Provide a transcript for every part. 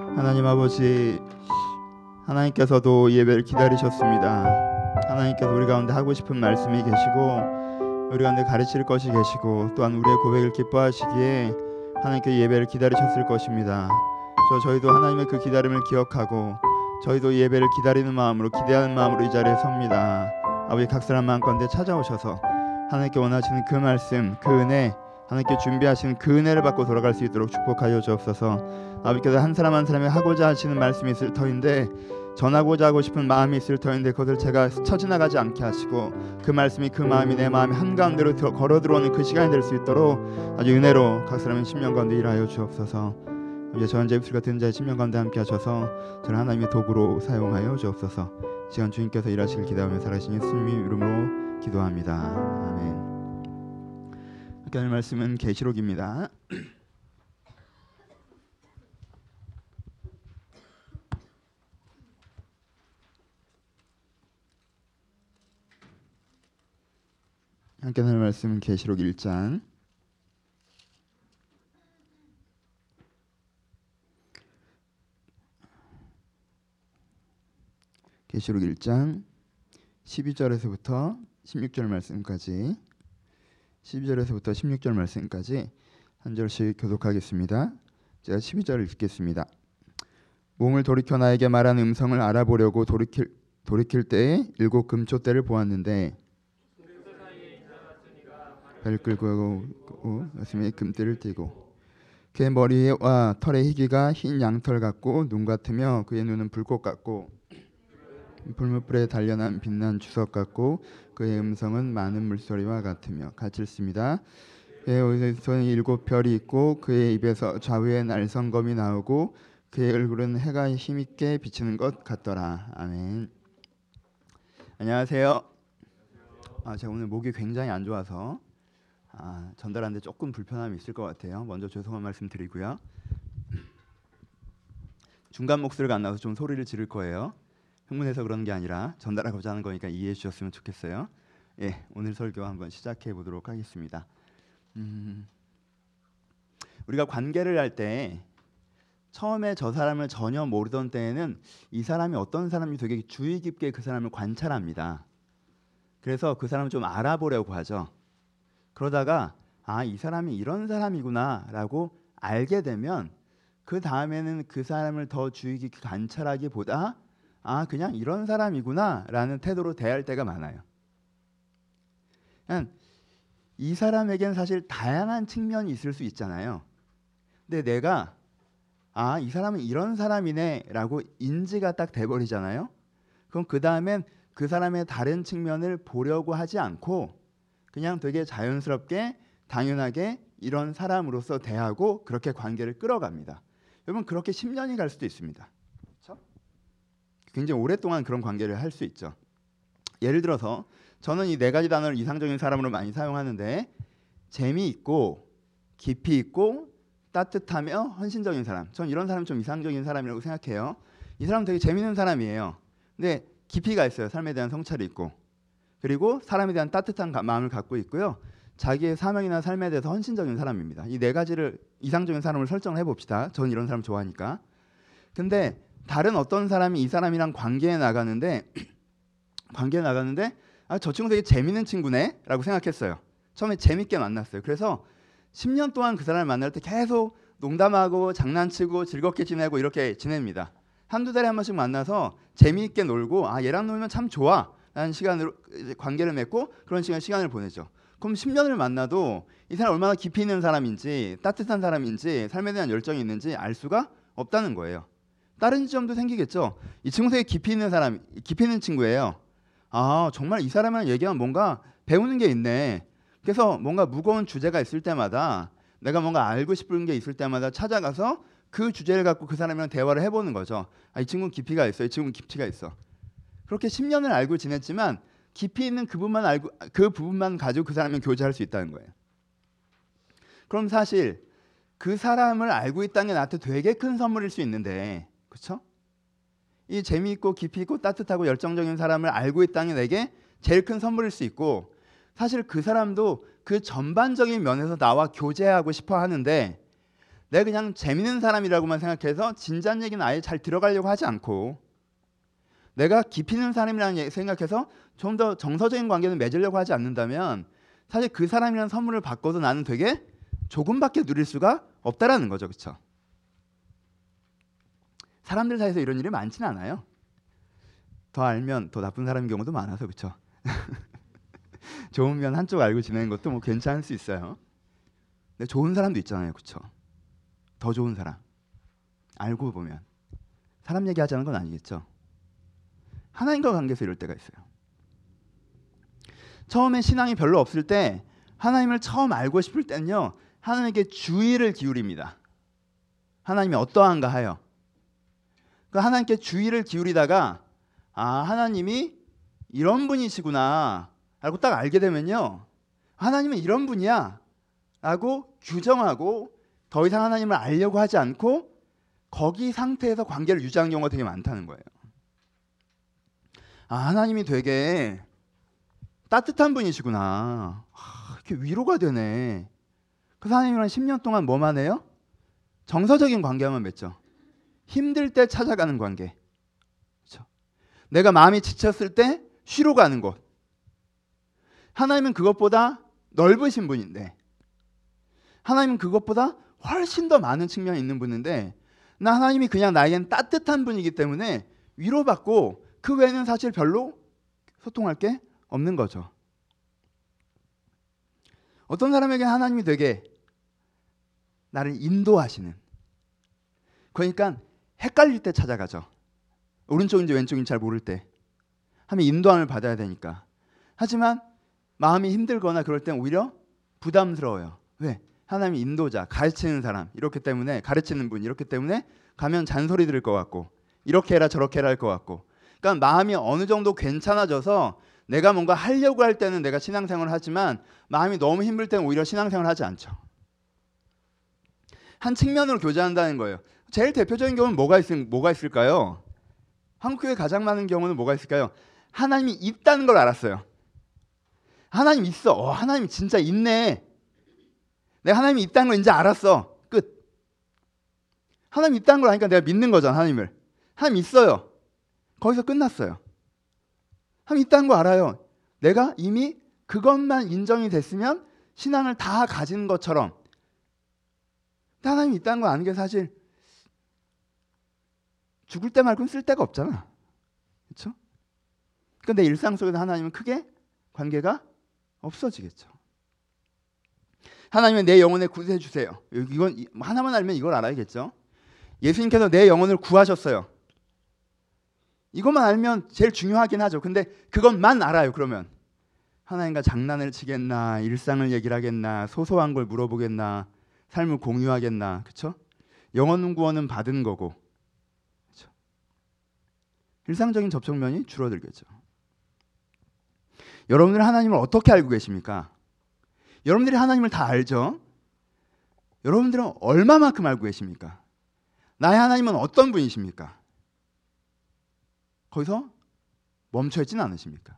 하나님 아버지, 하나님께서도 이 예배를 기다리셨습니다. 하나님께서 우리 가운데 하고 싶은 말씀이 계시고 우리 가운데 가르칠 것이 계시고 또한 우리의 고백을 기뻐하시기에 하나님께 예배를 기다리셨을 것입니다. 저희도 하나님의 그 기다림을 기억하고 저희도 예배를 기다리는 마음으로 기대하는 마음으로 이 자리에 섭니다. 아버지, 각 사람 마음가운데 찾아오셔서 하나님께 원하시는 그 말씀, 그 은혜, 하나님께 준비하시는 그 은혜를 받고 돌아갈 수 있도록 축복하여 주옵소서. 아버지께서 한 사람 한 사람이 하고자 하시는 말씀이 있을 터인데, 전하고자 하고 싶은 마음이 있을 터인데 그것을 제가 스쳐 지나가지 않게 하시고 그 말씀이 그 마음이 내 마음의 한가운데로 걸어 들어오는 그 시간이 될 수 있도록 아주 은혜로 각 사람의 심령 가운데 일하여 주옵소서. 이제 저 현재 입술 같은 자의 심령 가운데 함께 하셔서 저를 하나님의 도구로 사용하여 주옵소서. 시간 주님께서 일하시길 기대하며 살아계신 예수님의 이름으로 기도합니다. 아멘. 오늘 말씀은 계시록입니다. 함께 하는 말씀은 계시록 1장 계시록 1장 12절에서부터 16절 말씀까지 12절에서부터 16절 말씀까지 한 절씩 교독하겠습니다. 제가 12절을 읽겠습니다. 몸을 돌이켜 나에게 말하는 음성을 알아보려고 돌이킬 때에 7 금초대를 보았는데 발을 끌고 가슴에 금띠를 띠고 그의 머리와 털의 희기가 흰 양털 같고 눈 같으며 그의 눈은 불꽃 같고 불무불에 단련한 빛난 주석 같고 그의 음성은 많은 물소리와 같으며 같이 읽습니다. 그의 손에 7 별이 있고 그의 입에서 좌우에 날성검이 나오고 그의 얼굴은 해가 힘있게 비치는 것 같더라. 아멘. 안녕하세요. 제가 오늘 목이 굉장히 안 좋아서 전달하는데 조금 불편함이 있을 것 같아요. 먼저 죄송한 말씀 드리고요. 중간 목소리가 안 나서 좀 소리를 지를 거예요. 흥분해서 그런 게 아니라 전달하고자 하는 거니까 이해해 주셨으면 좋겠어요. 예, 오늘 설교 한번 시작해 보도록 하겠습니다. 우리가 관계를 할 때 처음에 저 사람을 전혀 모르던 때에는 이 사람이 어떤 사람인지 되게 주의 깊게 그 사람을 관찰합니다. 그래서 그 사람을 좀 알아보려고 하죠. 그러다가 이 사람이 이런 사람이구나 라고 알게 되면 그 다음에는 그 사람을 더 주의 깊게 관찰하기보다 그냥 이런 사람이구나 라는 태도로 대할 때가 많아요. 그냥 이 사람에겐 사실 다양한 측면이 있을 수 있잖아요. 근데 내가 이 사람은 이런 사람이네 라고 인지가 딱 돼버리잖아요. 그럼 그 다음엔 그 사람의 다른 측면을 보려고 하지 않고 그냥 되게 자연스럽게 당연하게 이런 사람으로서 대하고 그렇게 관계를 끌어갑니다. 여러분, 그렇게 10년이 갈 수도 있습니다. 그렇죠? 굉장히 오랫동안 그런 관계를 할 수 있죠. 예를 들어서 저는 이 4가지 단어를 이상적인 사람으로 많이 사용하는데, 재미있고 깊이 있고 따뜻하며 헌신적인 사람, 전 이런 사람 좀 이상적인 사람이라고 생각해요. 이 사람은 되게 재미있는 사람이에요. 근데 깊이가 있어요. 삶에 대한 성찰이 있고, 그리고 사람에 대한 따뜻한 마음을 갖고 있고요. 자기의 사명이나 삶에 대해서 헌신적인 사람입니다. 이 4가지를 이상적인 사람을 설정을 해봅시다. 저는 이런 사람 좋아하니까. 근데 다른 어떤 사람이 이 사람이랑 관계에 나가는데 저 친구 되게 재밌는 친구네 라고 생각했어요. 처음에 재밌게 만났어요. 그래서 10년 동안 그 사람을 만날 때 계속 농담하고 장난치고 즐겁게 지내고 이렇게 지냅니다. 한두 달에 한 번씩 만나서 재미있게 놀고 얘랑 놀면 참 좋아 라는 시간으로 관계를 맺고 그런 시간을 보내죠. 그럼 10년을 만나도 이 사람 얼마나 깊이 있는 사람인지 따뜻한 사람인지 삶에 대한 열정이 있는지 알 수가 없다는 거예요. 다른 지점도 생기겠죠. 이 친구 되게 깊이 있는 친구예요. 정말 이 사람이랑 얘기하면 뭔가 배우는 게 있네. 그래서 뭔가 무거운 주제가 있을 때마다, 내가 뭔가 알고 싶은 게 있을 때마다 찾아가서 그 주제를 갖고 그 사람이랑 대화를 해보는 거죠. 이 친구는 깊이가 있어. 이 친구는 깊이가 있어. 그렇게 10년을 알고 지냈지만 깊이 있는 그 부분만 가지고 그 사람이랑 교제할 수 있다는 거예요. 그럼 사실 그 사람을 알고 있다는 게 나한테 되게 큰 선물일 수 있는데, 그렇죠? 이 재미있고 깊이 있고 따뜻하고 열정적인 사람을 알고 있다는 게 내게 제일 큰 선물일 수 있고, 사실 그 사람도 그 전반적인 면에서 나와 교제하고 싶어 하는데 내가 그냥 재밌는 사람이라고만 생각해서 진지한 얘기는 아예 잘 들어가려고 하지 않고, 내가 깊이 있는 사람이라는 생각해서 좀 더 정서적인 관계를 맺으려고 하지 않는다면 사실 그 사람이라는 선물을 받고도 나는 되게 조금밖에 누릴 수가 없다라는 거죠. 그렇죠? 사람들 사이에서 이런 일이 많지는 않아요. 더 알면 더 나쁜 사람인 경우도 많아서. 그렇죠? 좋은 면 한쪽 알고 지내는 것도 뭐 괜찮을 수 있어요. 근데 좋은 사람도 있잖아요. 그렇죠? 더 좋은 사람. 알고 보면 사람 얘기하자는 건 아니겠죠. 하나님과 관계에서 이럴 때가 있어요. 처음에 신앙이 별로 없을 때 하나님을 처음 알고 싶을 때는요, 하나님께 주의를 기울입니다. 하나님이 어떠한가 하여. 그 하나님께 주의를 기울이다가 하나님이 이런 분이시구나 라고 딱 알게 되면요, 하나님은 이런 분이야 라고 규정하고 더 이상 하나님을 알려고 하지 않고 거기 상태에서 관계를 유지하는 경우가 되게 많다는 거예요. 하나님이 되게 따뜻한 분이시구나. 이렇게 위로가 되네. 그래서 하나님이랑 10년 동안 뭐만 해요? 정서적인 관계만 맺죠. 힘들 때 찾아가는 관계. 그렇죠? 내가 마음이 지쳤을 때 쉬러 가는 곳. 하나님은 그것보다 넓으신 분인데, 하나님은 그것보다 훨씬 더 많은 측면이 있는 분인데, 나 하나님이 그냥 나에겐 따뜻한 분이기 때문에 위로받고 그 외에는 사실 별로 소통할 게 없는 거죠. 어떤 사람에게 하나님이 되게 나를 인도하시는, 그러니까 헷갈릴 때 찾아가죠. 오른쪽인지 왼쪽인지 잘 모를 때 하면 인도함을 받아야 되니까. 하지만 마음이 힘들거나 그럴 땐 오히려 부담스러워요. 왜? 하나님이 인도자, 가르치는 사람, 이렇기 때문에, 가르치는 분, 이렇기 때문에 가면 잔소리 들을 것 같고, 이렇게 해라 저렇게 해라 할 것 같고. 그러니까 마음이 어느 정도 괜찮아져서 내가 뭔가 하려고 할 때는 내가 신앙생활을 하지만 마음이 너무 힘들 때는 오히려 신앙생활을 하지 않죠. 한 측면으로 교제한다는 거예요. 제일 대표적인 경우는 뭐가 있을까요? 한국교회 가장 많은 경우는 뭐가 있을까요? 하나님이 있다는 걸 알았어요. 하나님 있어. 하나님 진짜 있네. 내가 하나님이 있다는 걸 이제 알았어. 끝. 하나님 있다는 걸 아니까 내가 믿는 거잖아. 하나님을. 하나님 있어요. 거기서 끝났어요. 하나님 있다는 거 알아요. 내가 이미 그것만 인정이 됐으면 신앙을 다 가진 것처럼. 하나님이 있다는 거 아는 게 사실 죽을 때 말고는 쓸 데가 없잖아. 그렇죠? 근데 일상 속에서 하나님은 크게 관계가 없어지겠죠. 하나님은 내 영혼을 구원해 주세요. 이건 하나만 알면 이걸 알아야겠죠. 예수님께서 내 영혼을 구하셨어요. 이것만 알면 제일 중요하긴 하죠. 근데 그것만 알아요. 그러면 하나님과 장난을 치겠나, 일상을 얘기를 하겠나, 소소한 걸 물어보겠나, 삶을 공유하겠나. 그렇죠? 영혼 구원은 받은 거고, 그렇죠? 일상적인 접촉면이 줄어들겠죠. 여러분들은 하나님을 어떻게 알고 계십니까? 여러분들이 하나님을 다 알죠? 여러분들은 얼마만큼 알고 계십니까? 나의 하나님은 어떤 분이십니까? 거기서 멈춰있지는 않으십니까?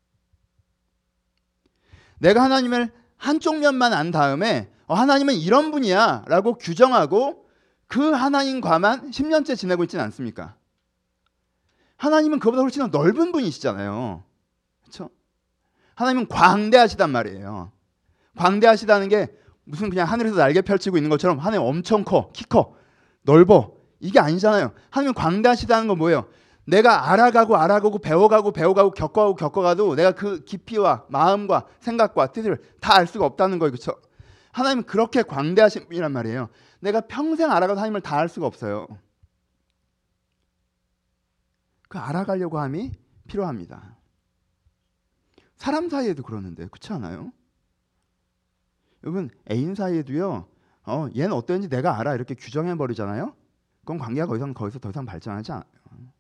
내가 하나님을 한쪽 면만 안 다음에 하나님은 이런 분이야 라고 규정하고 그 하나님과만 10년째 지내고 있지는 않습니까? 하나님은 그보다 훨씬 더 넓은 분이시잖아요. 그렇죠? 하나님은 광대하시단 말이에요. 광대하시다는 게 무슨 그냥 하늘에서 날개 펼치고 있는 것처럼 하나님 엄청 커, 키 커, 넓어. 이게 아니잖아요. 하나님은 광대하시다는 건 뭐예요? 내가 알아가고 배워가고 겪어가도 내가 그 깊이와 마음과 생각과 뜻을 다 알 수가 없다는 거예요. 그렇죠? 하나님은 그렇게 광대하신 분이란 말이에요. 내가 평생 알아가도 하나님을 다 알 수가 없어요. 그 알아가려고 함이 필요합니다. 사람 사이에도 그러는데 그렇지 않아요? 여러분 애인 사이에도요. 얘는 어땠는지 내가 알아 이렇게 규정해버리잖아요. 그건 관계가 거기서 더 이상 발전하지 않아요.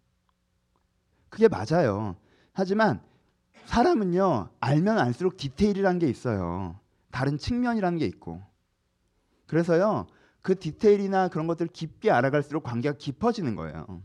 그게 맞아요. 하지만 사람은요. 알면 알수록 디테일이라는 게 있어요. 다른 측면이라는 게 있고. 그래서요. 그 디테일이나 그런 것들을 깊게 알아갈수록 관계가 깊어지는 거예요.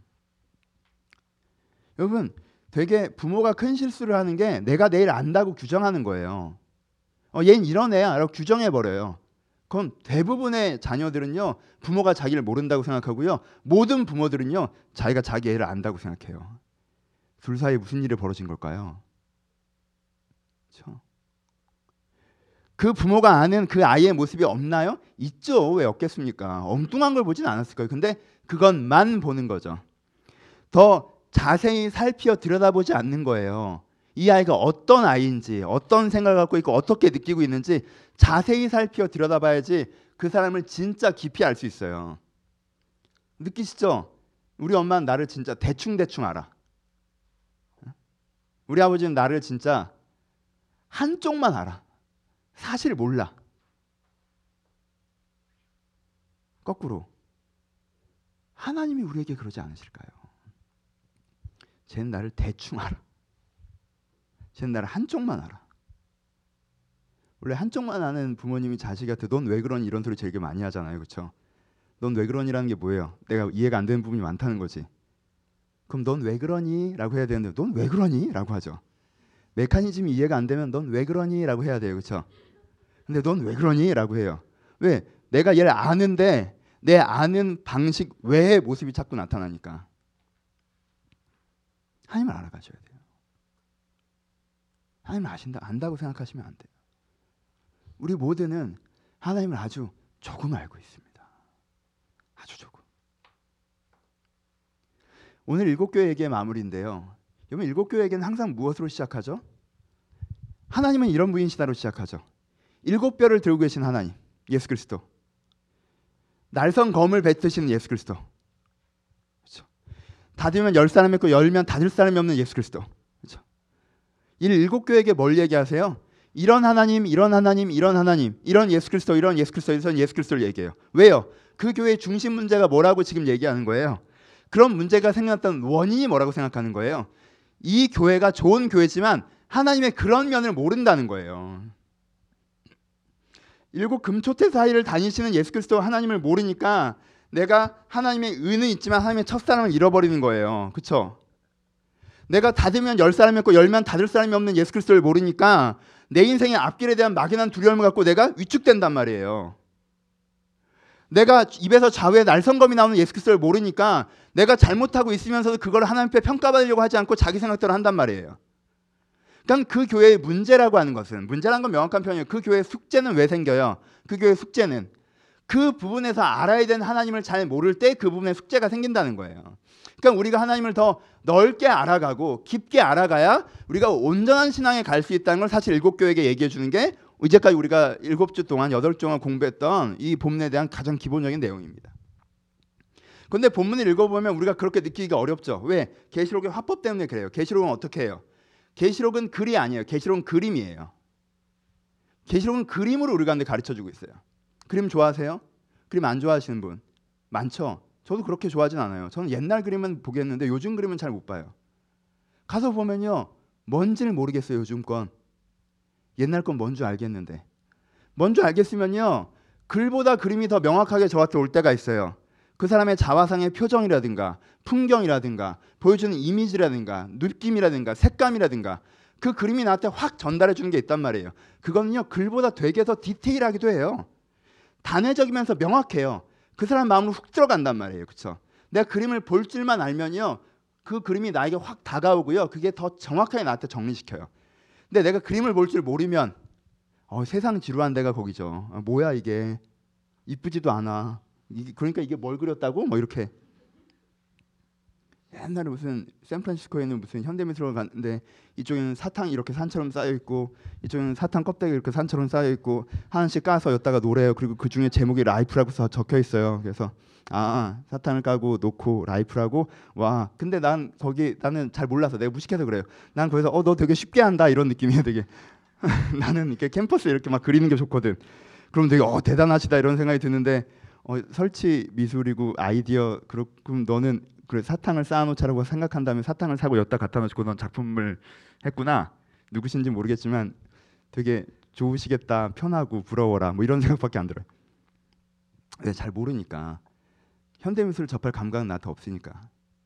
여러분 되게 부모가 큰 실수를 하는 게 내가 내일 안다고 규정하는 거예요. 얘는 이런 애야 라고 규정해버려요. 그건 대부분의 자녀들은요 부모가 자기를 모른다고 생각하고요, 모든 부모들은요 자기가 자기 애를 안다고 생각해요. 둘 사이에 무슨 일이 벌어진 걸까요? 그렇죠? 그 부모가 아는 그 아이의 모습이 없나요? 있죠. 왜 없겠습니까? 엉뚱한 걸 보진 않았을 거예요. 근데 그것만 보는 거죠. 더 자세히 살피어 들여다보지 않는 거예요. 이 아이가 어떤 아이인지, 어떤 생각을 갖고 있고 어떻게 느끼고 있는지 자세히 살피어 들여다봐야지 그 사람을 진짜 깊이 알 수 있어요. 느끼시죠? 우리 엄마는 나를 진짜 대충대충 알아. 우리 아버지는 나를 진짜 한쪽만 알아. 사실 몰라. 거꾸로 하나님이 우리에게 그러지 않으실까요? 쟤는 나를 대충 알아. 쟤는 나를 한쪽만 알아. 원래 한쪽만 아는 부모님이 자식한테 넌 왜 그러니 이런 소리 되게 많이 하잖아요. 그렇죠? 넌 왜 그러니라는 게 뭐예요? 내가 이해가 안 되는 부분이 많다는 거지. 그럼 넌 왜 그러니? 라고 해야 되는데 넌 왜 그러니? 라고 하죠. 메커니즘이 이해가 안 되면 넌 왜 그러니? 라고 해야 돼요. 그렇죠? 근데 넌 왜 그러니? 라고 해요. 왜? 내가 얘를 아는데 내 아는 방식 외의 모습이 자꾸 나타나니까. 하나님을 알아가셔야 돼요. 하나님을 안다고 생각하시면 안 돼요. 우리 모두는 하나님을 아주 조금 알고 있습니다. 아주 조금. 오늘 일곱교회 얘기의 마무리인데요. 여러분 일곱교회 얘기는 항상 무엇으로 시작하죠? 하나님은 이런 분이시다로 시작하죠. 일곱 뼈를 들고 계신 하나님, 예수 그리스도. 날선 검을 뱉으시는 예수 그리스도. 그렇죠? 닫으면 열 사람이 있고 열면 닫을 사람이 없는 예수 그리스도. 그렇죠? 이 일곱 교회에게 뭘 얘기하세요? 이런 하나님, 이런 하나님, 이런 하나님, 이런 예수 그리스도, 이런 예수 그리스도, 이런 예수 그리스도를 얘기해요. 왜요? 그 교회의 중심 문제가 뭐라고 지금 얘기하는 거예요? 그런 문제가 생겼던 원인이 뭐라고 생각하는 거예요? 이 교회가 좋은 교회지만 하나님의 그런 면을 모른다는 거예요. 일곱 금초대 사이를 다니시는 예수 그리스도 하나님을 모르니까 내가 하나님의 은은 있지만 하나님의 첫사랑을 잃어버리는 거예요. 그렇죠? 내가 닫으면 열 사람이 없고 열면 닫을 사람이 없는 예수 그리스도를 모르니까 내 인생의 앞길에 대한 막연한 두려움을 갖고 내가 위축된단 말이에요. 내가 입에서 좌우에 날성검이 나오는 예수 그리스도를 모르니까 내가 잘못하고 있으면서도 그걸 하나님 앞에 평가받으려고 하지 않고 자기 생각대로 한단 말이에요. 그러니까 그 교회의 문제라고 하는 것은, 문제라는 건 명확한 표현이에요. 그 교회의 숙제는 왜 생겨요? 그 교회의 숙제는 그 부분에서 알아야 되는 하나님을 잘 모를 때 그 부분에 숙제가 생긴다는 거예요. 그러니까 우리가 하나님을 더 넓게 알아가고 깊게 알아가야 우리가 온전한 신앙에 갈 수 있다는 걸 사실 일곱 교회에게 얘기해 주는 게 이제까지 우리가 7주 동안 8주 동안 공부했던 이 본문에 대한 가장 기본적인 내용입니다. 그런데 본문을 읽어보면 우리가 그렇게 느끼기가 어렵죠. 왜? 계시록의 화법 때문에 그래요. 계시록은 어떻게 해요? 계시록은 글이 아니에요. 계시록은 그림이에요. 계시록은 그림으로 우리 가운데 가르쳐주고 있어요. 그림 좋아하세요? 그림 안 좋아하시는 분 많죠? 저도 그렇게 좋아하진 않아요. 저는 옛날 그림은 보겠는데 요즘 그림은 잘 못 봐요. 가서 보면요, 뭔지를 모르겠어요. 요즘 건. 옛날 건 뭔 줄 알겠는데. 뭔 줄 알겠으면요, 글보다 그림이 더 명확하게 저한테 올 때가 있어요. 그 사람의 자화상의 표정이라든가 풍경이라든가 보여주는 이미지라든가 느낌이라든가 색감이라든가 그 그림이 나한테 확 전달해 주는 게 있단 말이에요. 그거는요, 글보다 되게 더 디테일하기도 해요. 단회적이면서 명확해요. 그 사람 마음으로 훅 들어간단 말이에요. 그렇죠? 내가 그림을 볼 줄만 알면요, 그 그림이 나에게 확 다가오고요, 그게 더 정확하게 나한테 정리시켜요. 근데 내가 그림을 볼 줄 모르면 세상 지루한 데가 거기죠. 뭐야 이게, 이쁘지도 않아. 그러니까 이게 뭘 그렸다고? 뭐 이렇게. 옛날에 무슨 샌프란시스코에 있는 무슨 현대미술관 갔는데 이쪽에는 사탕이 이렇게 산처럼 쌓여 있고 이쪽에는 사탕 껍데기 이렇게 산처럼 쌓여 있고 하나씩 까서 였다가 노래요. 그리고 그 중에 제목이 라이프라고 적혀 있어요. 그래서 사탕을 까고 놓고 라이프라고. 와, 근데 나는 잘 몰라서 내가 무식해서 그래요. 난 거기서 너 되게 쉽게 한다 이런 느낌이에요. 되게 나는 이렇게 캠퍼스에 이렇게 막 그리는 게 좋거든. 그럼 되게 대단하시다 이런 생각이 드는데 설치 미술이고 아이디어, 그럼 너는 그래 사탕을 쌓아놓자라고 생각한다면 사탕을 사고 엿다 갖다 놓고 넌 작품을 했구나. 누구신지 모르겠지만 되게 좋으시겠다, 편하고 부러워라, 뭐 이런 생각밖에 안 들어요. 근데 잘 모르니까, 현대미술을 접할 감각은 나한테 없으니까.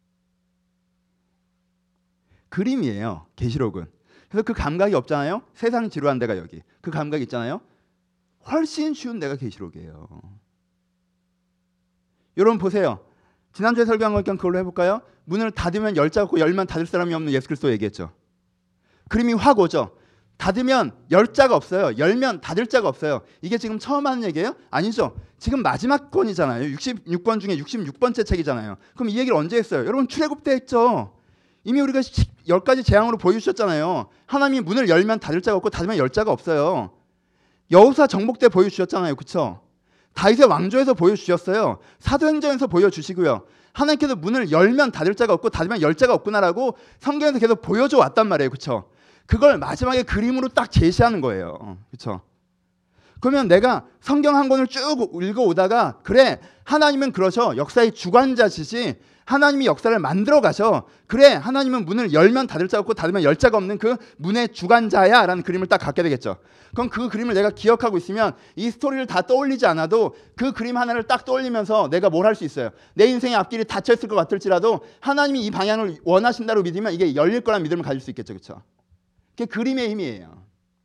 그림이에요, 계시록은. 그래서 그 감각이 없잖아요. 세상 지루한 데가 여기. 그 감각이 있잖아요. 훨씬 쉬운 데가 계시록이에요. 여러분 보세요. 지난주에 설교한 거니까 그걸로 해볼까요? 문을 닫으면 열 자 없고 열면 닫을 사람이 없는 예수 그리스도 얘기했죠. 그림이 확 오죠. 닫으면 열 자가 없어요. 열면 닫을 자가 없어요. 이게 지금 처음 하는 얘기예요? 아니죠. 지금 마지막 권이잖아요. 66권 중에 66번째 책이잖아요. 그럼 이 얘기를 언제 했어요? 여러분 출애굽 때 했죠. 이미 우리가 10가지 재앙으로 보여주셨잖아요. 하나님이 문을 열면 닫을 자가 없고 닫으면 열 자가 없어요. 여호수아 정복 때 보여주셨잖아요. 그렇죠? 다윗의 왕조에서 보여주셨어요. 사도행전에서 보여주시고요. 하나님께서 문을 열면 닫을 자가 없고 닫으면 열 자가 없구나라고 성경에서 계속 보여줘 왔단 말이에요. 그렇죠? 그걸 마지막에 그림으로 딱 제시하는 거예요. 그렇죠? 그러면 내가 성경 한 권을 쭉 읽어오다가 그래 하나님은 그러셔. 역사의 주관자시지. 하나님이 역사를 만들어 가셔. 그래 하나님은 문을 열면 닫을 자가 없고 닫으면 열 자가 없는 그 문의 주관자야 라는 그림을 딱 갖게 되겠죠. 그럼 그 그림을 내가 기억하고 있으면 이 스토리를 다 떠올리지 않아도 그 그림 하나를 딱 떠올리면서 내가 뭘 할 수 있어요. 내 인생의 앞길이 닫혀있을 것 같을지라도 하나님이 이 방향을 원하신다고 믿으면 이게 열릴 거란 믿음을 가질 수 있겠죠. 그렇죠? 그게 그림의 힘이에요.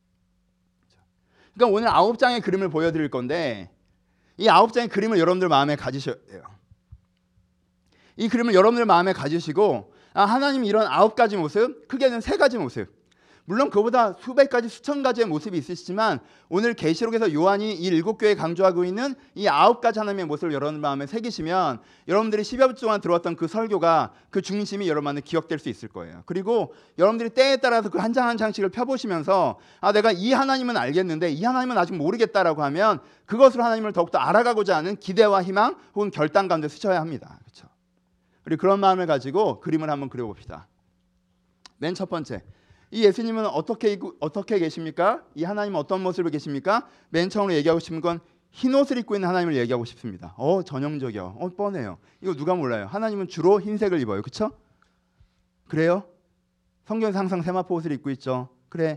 그러니까 오늘 9장의 그림을 보여드릴 건데 이 9장의 그림을 여러분들 마음에 가지셔야 돼요. 이 그림을 여러분들 마음에 가지시고 하나님이 이런 9가지 모습, 크게는 3가지 모습, 물론 그보다 수백 가지 수천 가지의 모습이 있으시지만 오늘 계시록에서 요한이 이 7교회에 강조하고 있는 이 9가지 하나님의 모습을 여러분 마음에 새기시면 여러분들이 10여 주 동안 들어왔던 그 설교가 그 중심이 여러분 안에 기억될 수 있을 거예요. 그리고 여러분들이 때에 따라서 그 한 장 한 장씩을 펴보시면서 내가 이 하나님은 알겠는데 이 하나님은 아직 모르겠다라고 하면 그것으로 하나님을 더욱더 알아가고자 하는 기대와 희망 혹은 결단 가운데 쓰셔야 합니다. 그렇죠? 그리고 그런 마음을 가지고 그림을 한번 그려봅시다. 맨 첫 번째, 이 예수님은 어떻게 계십니까? 이 하나님은 어떤 모습으로 계십니까? 맨 처음으로 얘기하고 싶은 건 흰 옷을 입고 있는 하나님을 얘기하고 싶습니다. 전형적이요. 뻔해요. 이거 누가 몰라요? 하나님은 주로 흰색을 입어요. 그렇죠? 그래요? 성경에서 항상 세마포 옷을 입고 있죠. 그래.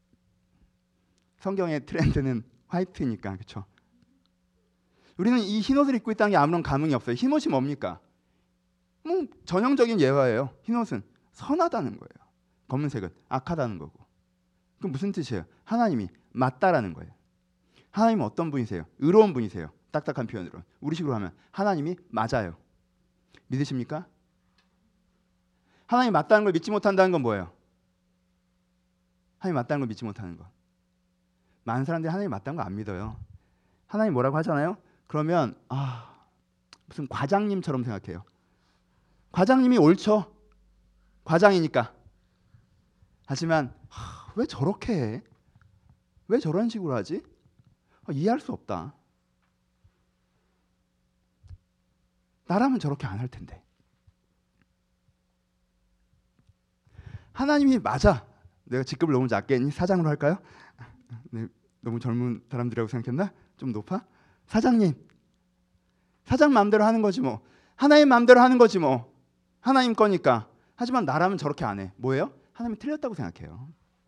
성경의 트렌드는 화이트니까. 그렇죠? 우리는 이 흰 옷을 입고 있다는 게 아무런 감흥이 없어요. 흰 옷이 뭡니까? 전형적인 예화예요. 흰 옷은 선하다는 거예요. 검은색은 악하다는 거고. 그럼 무슨 뜻이에요? 하나님이 맞다라는 거예요. 하나님은 어떤 분이세요? 의로운 분이세요. 딱딱한 표현으로. 우리식으로 하면 하나님이 맞아요. 믿으십니까? 하나님이 맞다는 걸 믿지 못한다는 건 뭐예요? 하나님이 맞다는 걸 믿지 못하는 거. 많은 사람들이 하나님이 맞다는 거 안 믿어요. 하나님 뭐라고 하잖아요? 그러면 무슨 과장님처럼 생각해요. 과장님이 옳죠. 과장이니까. 하지만 왜 저렇게 해? 왜 저런 식으로 하지? 이해할 수 없다. 나라면 저렇게 안 할 텐데. 하나님이 맞아. 내가 직급을 너무 작게 했니? 사장으로 할까요? 네, 너무 젊은 사람들이라고 생각했나? 좀 높아? 사장님. 사장 마음대로 하는 거지 뭐. 하나님 마음대로 하는 거지 뭐. 하나님 거니까. 하지만 나라면 저렇게 안 해. 뭐예요? 하나님이 틀렸다고 생각해요.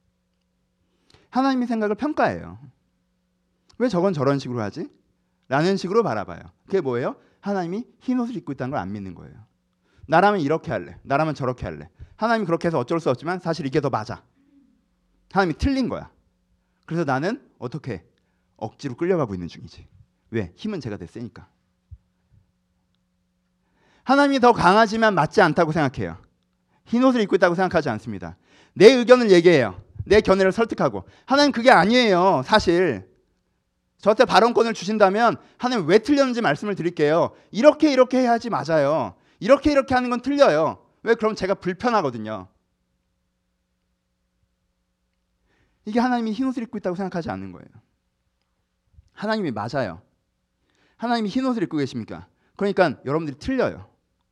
하나님의 생각을 평가해요. 왜 저건 저런 식으로 하지? 라는 식으로 바라봐요. 그게 뭐예요? 하나님이 흰 옷을 입고 있다는 걸 안 믿는 거예요. 나라면 이렇게 할래. 나라면 저렇게 할래. 하나님이 그렇게 해서 어쩔 수 없지만 사실 이게 더 맞아. 하나님이 틀린 거야. 그래서 나는 어떻게 억지로 끌려가고 있는 중이지. 왜? 힘은 제가 더 세니까. 하나님이 더 강하지만 맞지 않다고 생각해요. 흰 옷을 입고 있다고 생각하지 않습니다. 내 의견을 얘기해요. 내 견해를 설득하고. 하나님 그게 아니에요. 사실 저한테 발언권을 주신다면 하나님 왜 틀렸는지 말씀을 드릴게요. 이렇게 해야지 맞아요. 이렇게 하는 건 틀려요. 왜? 그럼 제가 불편하거든요. 이게 하나님이 흰 옷을 입고 있다고 생각하지 않는 거예요. 하나님이 맞아요. 하나님이 흰 옷을 입고 계십니까? 그러니까 여러분들이 틀려요.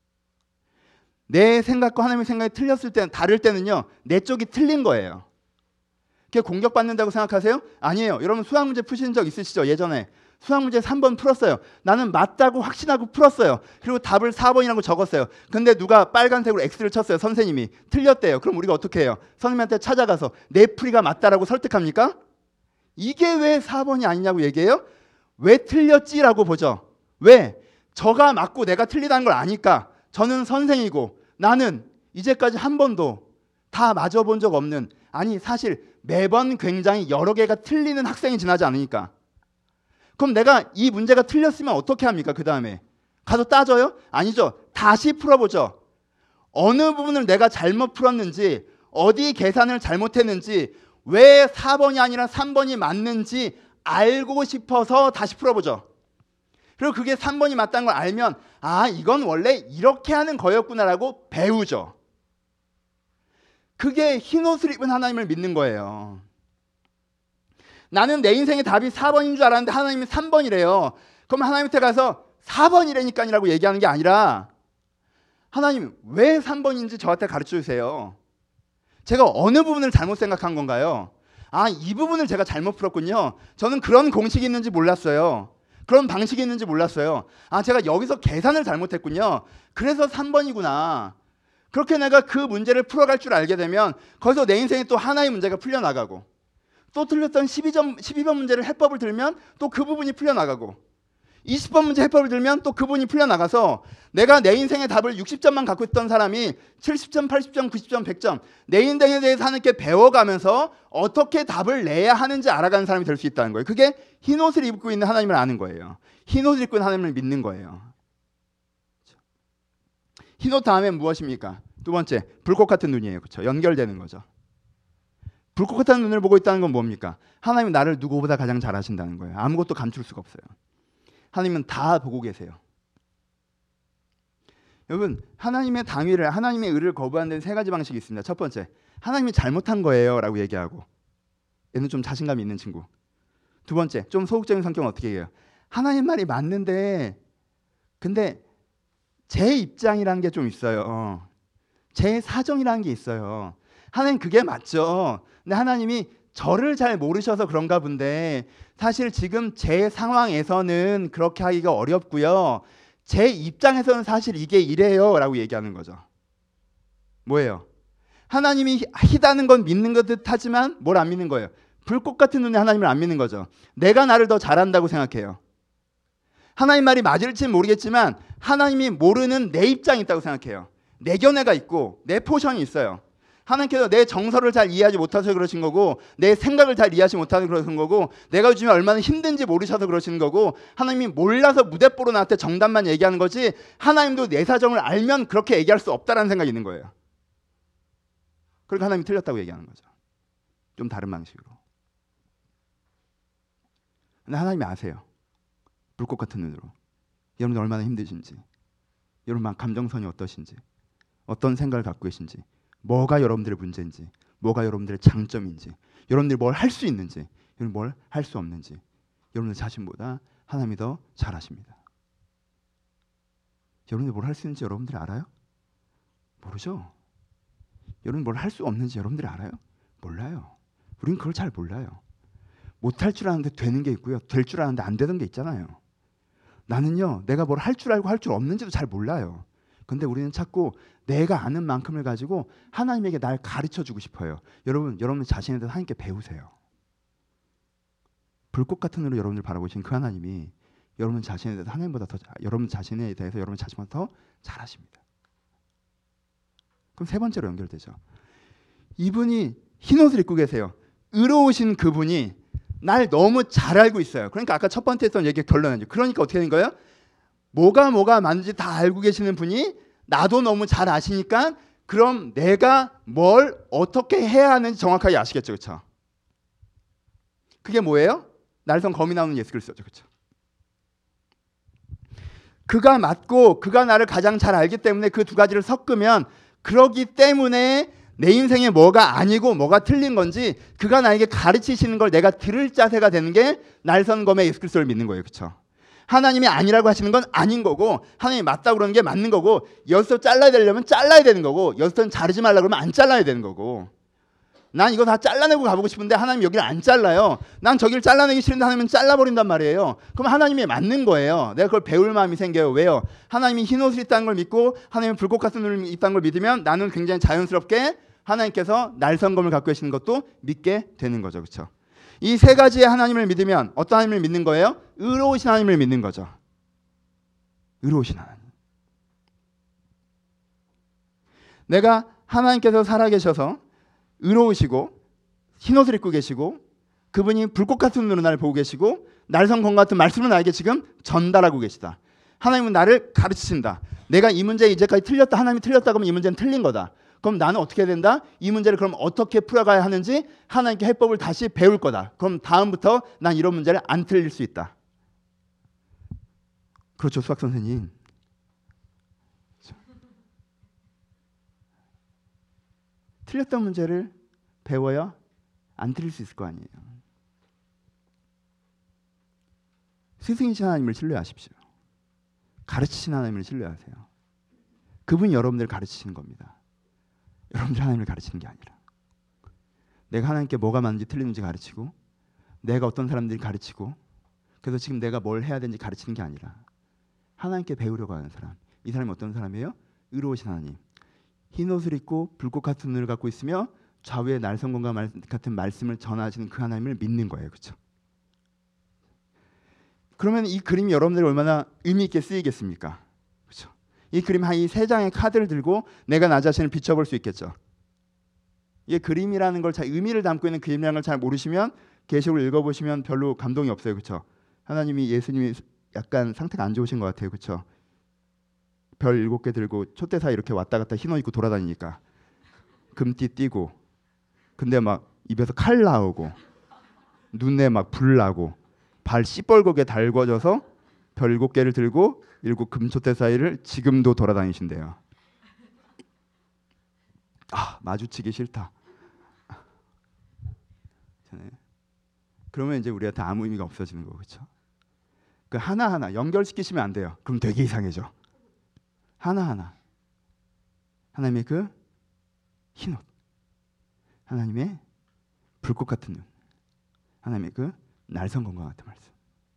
내 생각과 하나님의 생각이 틀렸을 때는 다를 때는요. 내 쪽이 틀린 거예요. 그게 공격받는다고 생각하세요? 아니에요. 여러분 수학 문제 푸신 적 있으시죠? 예전에 수학 문제 3번 풀었어요. 나는 맞다고 확신하고 풀었어요. 그리고 답을 4번이라고 적었어요. 근데 누가 빨간색으로 X를 쳤어요. 선생님이. 틀렸대요. 그럼 우리가 어떻게 해요? 선생님한테 찾아가서 내 풀이가 맞다라고 설득합니까? 이게 왜 4번이 아니냐고 얘기해요? 왜 틀렸지라고 보죠. 왜? 저가 맞고 내가 틀리다는 걸 아니까. 저는 선생이고 나는 이제까지 한 번도 다 맞아본 적 없는, 아니 사실 매번 굉장히 여러 개가 틀리는 학생이 지나지 않으니까. 그럼 내가 이 문제가 틀렸으면 어떻게 합니까? 그 다음에 가서 따져요? 아니죠. 다시 풀어보죠. 어느 부분을 내가 잘못 풀었는지, 어디 계산을 잘못했는지, 왜 4번이 아니라 3번이 맞는지 알고 싶어서 다시 풀어보죠. 그리고 그게 3번이 맞다는 걸 알면 이건 원래 이렇게 하는 거였구나라고 배우죠. 그게 흰옷을 입은 하나님을 믿는 거예요. 나는 내 인생의 답이 4번인 줄 알았는데 하나님이 3번이래요. 그럼 하나님한테 가서 4번이라니까라고 얘기하는 게 아니라 하나님 왜 3번인지 저한테 가르쳐 주세요. 제가 어느 부분을 잘못 생각한 건가요? 이 부분을 제가 잘못 풀었군요. 저는 그런 공식이 있는지 몰랐어요. 그런 방식이 있는지 몰랐어요. 제가 여기서 계산을 잘못했군요. 그래서 3번이구나. 그렇게 내가 그 문제를 풀어갈 줄 알게 되면 거기서 내 인생에 또 하나의 문제가 풀려나가고, 또 틀렸던 12번 문제를 해법을 들면 또 그 부분이 풀려나가고, 20번 문제 해법을 들면 또 그 부분이 풀려나가서 내가 내 인생의 답을 60점만 갖고 있던 사람이 70점, 80점, 90점, 100점 내 인생에 대해서 하나님께 배워가면서 어떻게 답을 내야 하는지 알아가는 사람이 될 수 있다는 거예요. 그게 흰옷을 입고 있는 하나님을 아는 거예요. 흰옷을 입고 있는 하나님을 믿는 거예요. 흰옷 다음엔 무엇입니까? 두 번째, 불꽃 같은 눈이에요. 그렇죠? 연결되는 거죠. 불꽃 같은 눈을 보고 있다는 건 뭡니까? 하나님은 나를 누구보다 가장 잘 아신다는 거예요. 아무것도 감출 수가 없어요. 하나님은 다 보고 계세요. 여러분, 하나님의 당위를, 하나님의 의를 거부하는 세 가지 방식이 있습니다. 첫 번째, 하나님이 잘못한 거예요 라고 얘기하고, 얘는 좀 자신감이 있는 친구. 두 번째, 좀 소극적인 성격은 어떻게 해요? 하나님 말이 맞는데 근데 제 입장이라는 게 좀 있어요. 제 사정이라는 게 있어요. 하나님 그게 맞죠. 근데 하나님이 저를 잘 모르셔서 그런가 본데 사실 지금 제 상황에서는 그렇게 하기가 어렵고요. 제 입장에서는 사실 이게 이래요 라고 얘기하는 거죠. 뭐예요? 하나님이 희다는 건 믿는 것 듯하지만 뭘 안 믿는 거예요? 불꽃 같은 눈에 하나님을 안 믿는 거죠. 내가 나를 더 잘한다고 생각해요. 하나님 말이 맞을지는 모르겠지만 하나님이 모르는 내 입장이 있다고 생각해요. 내 견해가 있고 내 포션이 있어요. 하나님께서 내 정서를 잘 이해하지 못해서 그러신 거고, 내 생각을 잘 이해하지 못해서 그러신 거고, 내가 요즘에 얼마나 힘든지 모르셔서 그러시는 거고, 하나님이 몰라서 무대뽀로 나한테 정답만 얘기하는 거지 하나님도 내 사정을 알면 그렇게 얘기할 수 없다라는 생각이 있는 거예요. 그러니까 하나님이 틀렸다고 얘기하는 거죠. 좀 다른 방식으로. 근데 하나님이 아세요. 불꽃 같은 눈으로 여러분들 얼마나 힘드신지, 여러분 감정선이 어떠신지, 어떤 생각을 갖고 계신지, 뭐가 여러분들의 문제인지, 뭐가 여러분들의 장점인지, 여러분들이 뭘 할 수 있는지, 여러분 뭘 할 수 없는지 여러분들 자신보다 하나님이 더 잘 아십니다. 여러분들이 뭘 할 수 있는지 여러분들이 알아요? 모르죠. 여러분 뭘 할 수 없는지 여러분들이 알아요? 몰라요. 우린 그걸 잘 몰라요. 못할 줄 아는데 되는 게 있고요, 될 줄 아는데 안 되는 게 있잖아요. 나는요, 내가 뭘 할 줄 알고 할 줄 없는지도 잘 몰라요. 근데 우리는 자꾸 내가 아는 만큼을 가지고 하나님에게 날 가르쳐주고 싶어요. 여러분 자신에 대해서 하나님께 배우세요. 불꽃 같은 눈으로 여러분을 바라보신 그 하나님이 여러분 자신에 대해서 하나님보다 더, 여러분 자신에 대해서 여러분 자신보다 더 잘하십니다. 그럼 세 번째로 연결되죠. 이분이 흰옷을 입고 계세요. 의로우신 그분이 날 너무 잘 알고 있어요. 그러니까 아까 첫 번째 했던 얘기의 결론이죠. 그러니까 어떻게 된 거예요? 뭐가 맞는지 다 알고 계시는 분이 나도 너무 잘 아시니까 그럼 내가 뭘 어떻게 해야 하는지 정확하게 아시겠죠. 그렇죠? 그게 뭐예요? 날선 검이 나오는 예수 그리스도죠. 그렇죠? 그가 맞고 그가 나를 가장 잘 알기 때문에 그 두 가지를 섞으면, 그러기 때문에 내 인생에 뭐가 아니고 뭐가 틀린 건지 그가 나에게 가르치시는 걸 내가 들을 자세가 되는 게 날선 검의 예수 그리스도를 믿는 거예요. 그렇죠? 하나님이 아니라고 하시는 건 아닌 거고, 하나님이 맞다고 그러는 게 맞는 거고, 여기서 잘라야 되려면 잘라야 되는 거고, 여기서는 자르지 말라고 그러면 안 잘라야 되는 거고. 난 이거 다 잘라내고 가보고 싶은데 하나님 여기를 안 잘라요. 난 저기를 잘라내기 싫은데 하나님은 잘라버린단 말이에요. 그럼 하나님이 맞는 거예요. 내가 그걸 배울 마음이 생겨요. 왜요? 하나님이 흰옷을 입다는 걸 믿고 하나님은 불꽃 같은 눈을 입다는 걸 믿으면 나는 굉장히 자연스럽게 하나님께서 날선검을 갖고 계시는 것도 믿게 되는 거죠. 그렇죠? 이 세 가지의 하나님을 믿으면 어떤 하나님을 믿는 거예요? 의로우신 하나님을 믿는 거죠. 의로우신 하나님. 내가 하나님께서 살아계셔서 의로우시고 흰옷을 입고 계시고 그분이 불꽃 같은 눈으로 나를 보고 계시고 날성검 같은 말씀을 나에게 지금 전달하고 계시다. 하나님은 나를 가르치신다. 내가 이 문제에 이제까지 틀렸다. 하나님이 틀렸다 그러면 이 문제는 틀린 거다. 그럼 나는 어떻게 해야 된다? 이 문제를 그럼 어떻게 풀어가야 하는지 하나님께 해법을 다시 배울 거다. 그럼 다음부터 난 이런 문제를 안 틀릴 수 있다. 그렇죠, 수학 선생님. 틀렸던 문제를 배워야 안 틀릴 수 있을 거 아니에요. 스승이신 하나님을 신뢰하십시오. 가르치신 하나님을 신뢰하세요. 그분이 여러분들을 가르치시는 겁니다. 여러분들 하나님을 가르치는 게 아니라 내가 하나님께 뭐가 맞는지 틀리는지 가르치고 내가 어떤 사람들이 가르치고 그래서 지금 내가 뭘 해야 되는지 가르치는 게 아니라 하나님께 배우려고 하는 사람. 이 사람이 어떤 사람이에요? 의로우신 하나님. 흰 옷을 입고 불꽃 같은 눈을 갖고 있으며 좌우에 날성검과 같은 말씀을 전하시는 그 하나님을 믿는 거예요. 그렇죠? 그러면 이 그림이 여러분들이 얼마나 의미 있게 쓰이겠습니까? 그렇죠? 이 그림 한 이 세 장의 카드를 들고 내가 나 자신을 비춰볼 수 있겠죠. 이게 그림이라는 걸 잘 의미를 담고 있는 그림이라는 걸 잘 모르시면 계시록을 읽어보시면 별로 감동이 없어요. 그렇죠? 하나님이 예수님이 약간 상태가 안 좋으신 것 같아요. 그렇죠? 별 7개 들고 촛대사에 이렇게 왔다 갔다 흰 옷 입고 돌아다니니까 금띠 띠고 근데 막 입에서 칼 나오고 눈에 막 불 나고 발 시뻘겋게 달궈져서 별 7개를 들고 7 금촛대 사이를 지금도 돌아다니신대요. 마주치기 싫다. 그러면 이제 우리한테 아무 의미가 없어지는 거 그렇죠? 그 하나하나 연결시키시면 안 돼요. 그럼 되게 이상해져. 하나하나 하나님의 그 흰옷, 하나님의 불꽃 같은 눈, 하나님의 그 날성검과 같은 말씀.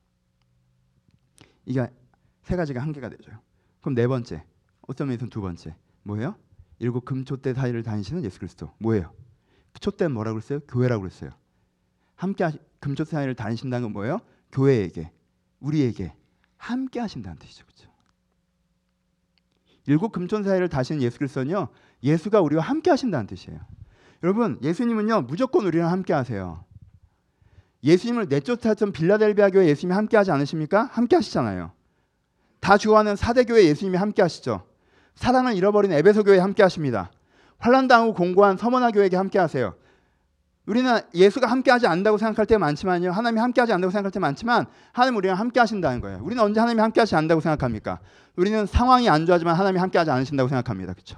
이게 세 가지가 한계가 되죠. 그럼 네 번째, 어떤 면에서는 두 번째 뭐예요? 7 금촛대 사이를 다니시는 예수 그리스도. 뭐예요? 그 촛대는 뭐라고 그랬어요? 교회라고 그랬어요. 함께 금촛대 사이를 다니신다는 건 뭐예요? 교회에게, 우리에게 함께 하신다는 뜻이죠. 그렇죠? 7 금촛대 사이를 다니시는 예수 그리스도는요, 예수가 우리와 함께 하신다는 뜻이에요. 여러분, 예수님은요 무조건 우리랑 함께 하세요. 예수님을 내쫓았던 빌라델비아 교회 예수님이 함께 하지 않으십니까? 함께 하시잖아요. 다 죽어가는 사대 교회 예수님이 함께 하시죠. 사랑을 잃어버린 에베소 교회에 함께 하십니다. 환난당하고 공고한 서머나 교회에게 함께 하세요. 우리는 예수가 함께 하지 않는다고 생각할 때가 많지만요, 하나님이 함께 하지 않는다고 생각할 때 많지만 하나님 우리랑 함께 하신다는 거예요. 우리는 언제 하나님이 함께 하지 않는다고 생각합니까? 우리는 상황이 안 좋아지만 하나님이 함께 하지 않으신다고 생각합니다. 그렇죠?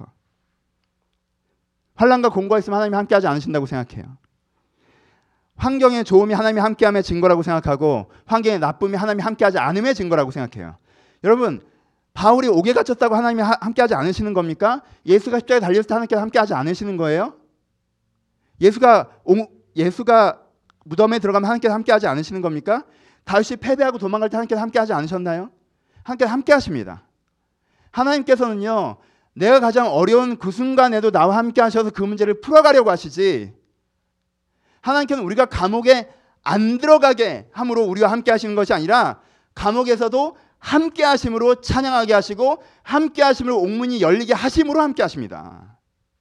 환난과 공고가 있으면 하나님이 함께 하지 않으신다고 생각해요. 환경의 좋음이 하나님이 함께함의 증거라고 생각하고 환경의 나쁨이 하나님이 함께하지 않음의 증거라고 생각해요. 여러분, 바울이 옥에 갇혔다고 하나님이 함께하지 않으시는 겁니까? 예수가 십자가에 달렸을 때 하나님께서 함께하지 않으시는 거예요? 예수가 무덤에 들어가면 하나님께서 함께하지 않으시는 겁니까? 다윗이 패배하고 도망갈 때 하나님께서 함께하지 않으셨나요? 함께하십니다. 하나님께서는요, 내가 가장 어려운 그 순간에도 나와 함께하셔서 그 문제를 풀어가려고 하시지, 하나님께서는 우리가 감옥에 안 들어가게 함으로 우리와 함께 하시는 것이 아니라 감옥에서도 함께 하심으로 찬양하게 하시고 함께 하심으로 옥문이 열리게 하심으로 함께 하십니다.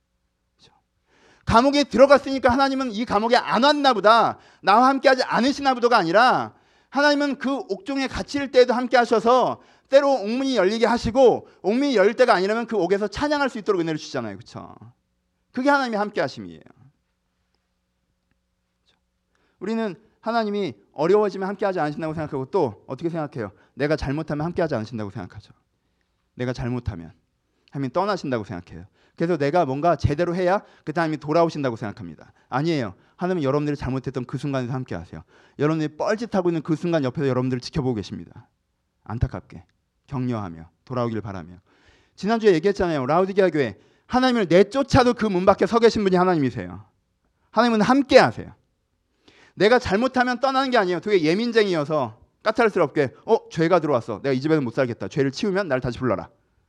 감옥에 들어갔으니까 하나님은 이 감옥에 안 왔나 보다, 나와 함께 하지 않으시나 보다가 아니라 하나님은 그 옥중에 갇힐 때에도 함께 하셔서 때로 옥문이 열리게 하시고 옥문이 열릴 때가 아니라면 그 옥에서 찬양할 수 있도록 은혜를 주시잖아요. 그렇죠? 그게 하나님의 함께 하심이에요. 우리는 하나님이 어려워지면 함께하지 않으신다고 생각하고 또 어떻게 생각해요? 내가 잘못하면 함께하지 않으신다고 생각하죠. 내가 잘못하면 하나님이 떠나신다고 생각해요. 그래서 내가 뭔가 제대로 해야 그때 하나님이 돌아오신다고 생각합니다. 아니에요. 하나님은 여러분들이 잘못했던 그 순간에서 함께하세요. 여러분들이 뻘짓하고 있는 그 순간 옆에서 여러분들을 지켜보고 계십니다. 안타깝게 격려하며 돌아오길 바라며. 지난주에 얘기했잖아요. 라우디게아 교회 하나님을 내쫓아도 그 문 밖에 서 계신 분이 하나님이세요. 하나님은 함께하세요. 내가 잘못하면 떠나는 게 아니에요. 되게 예민쟁이여서 까탈스럽게 죄가 들어왔어. 내가 이 집에는 못 살겠다. 죄를 치우면 나를 다시 불러라.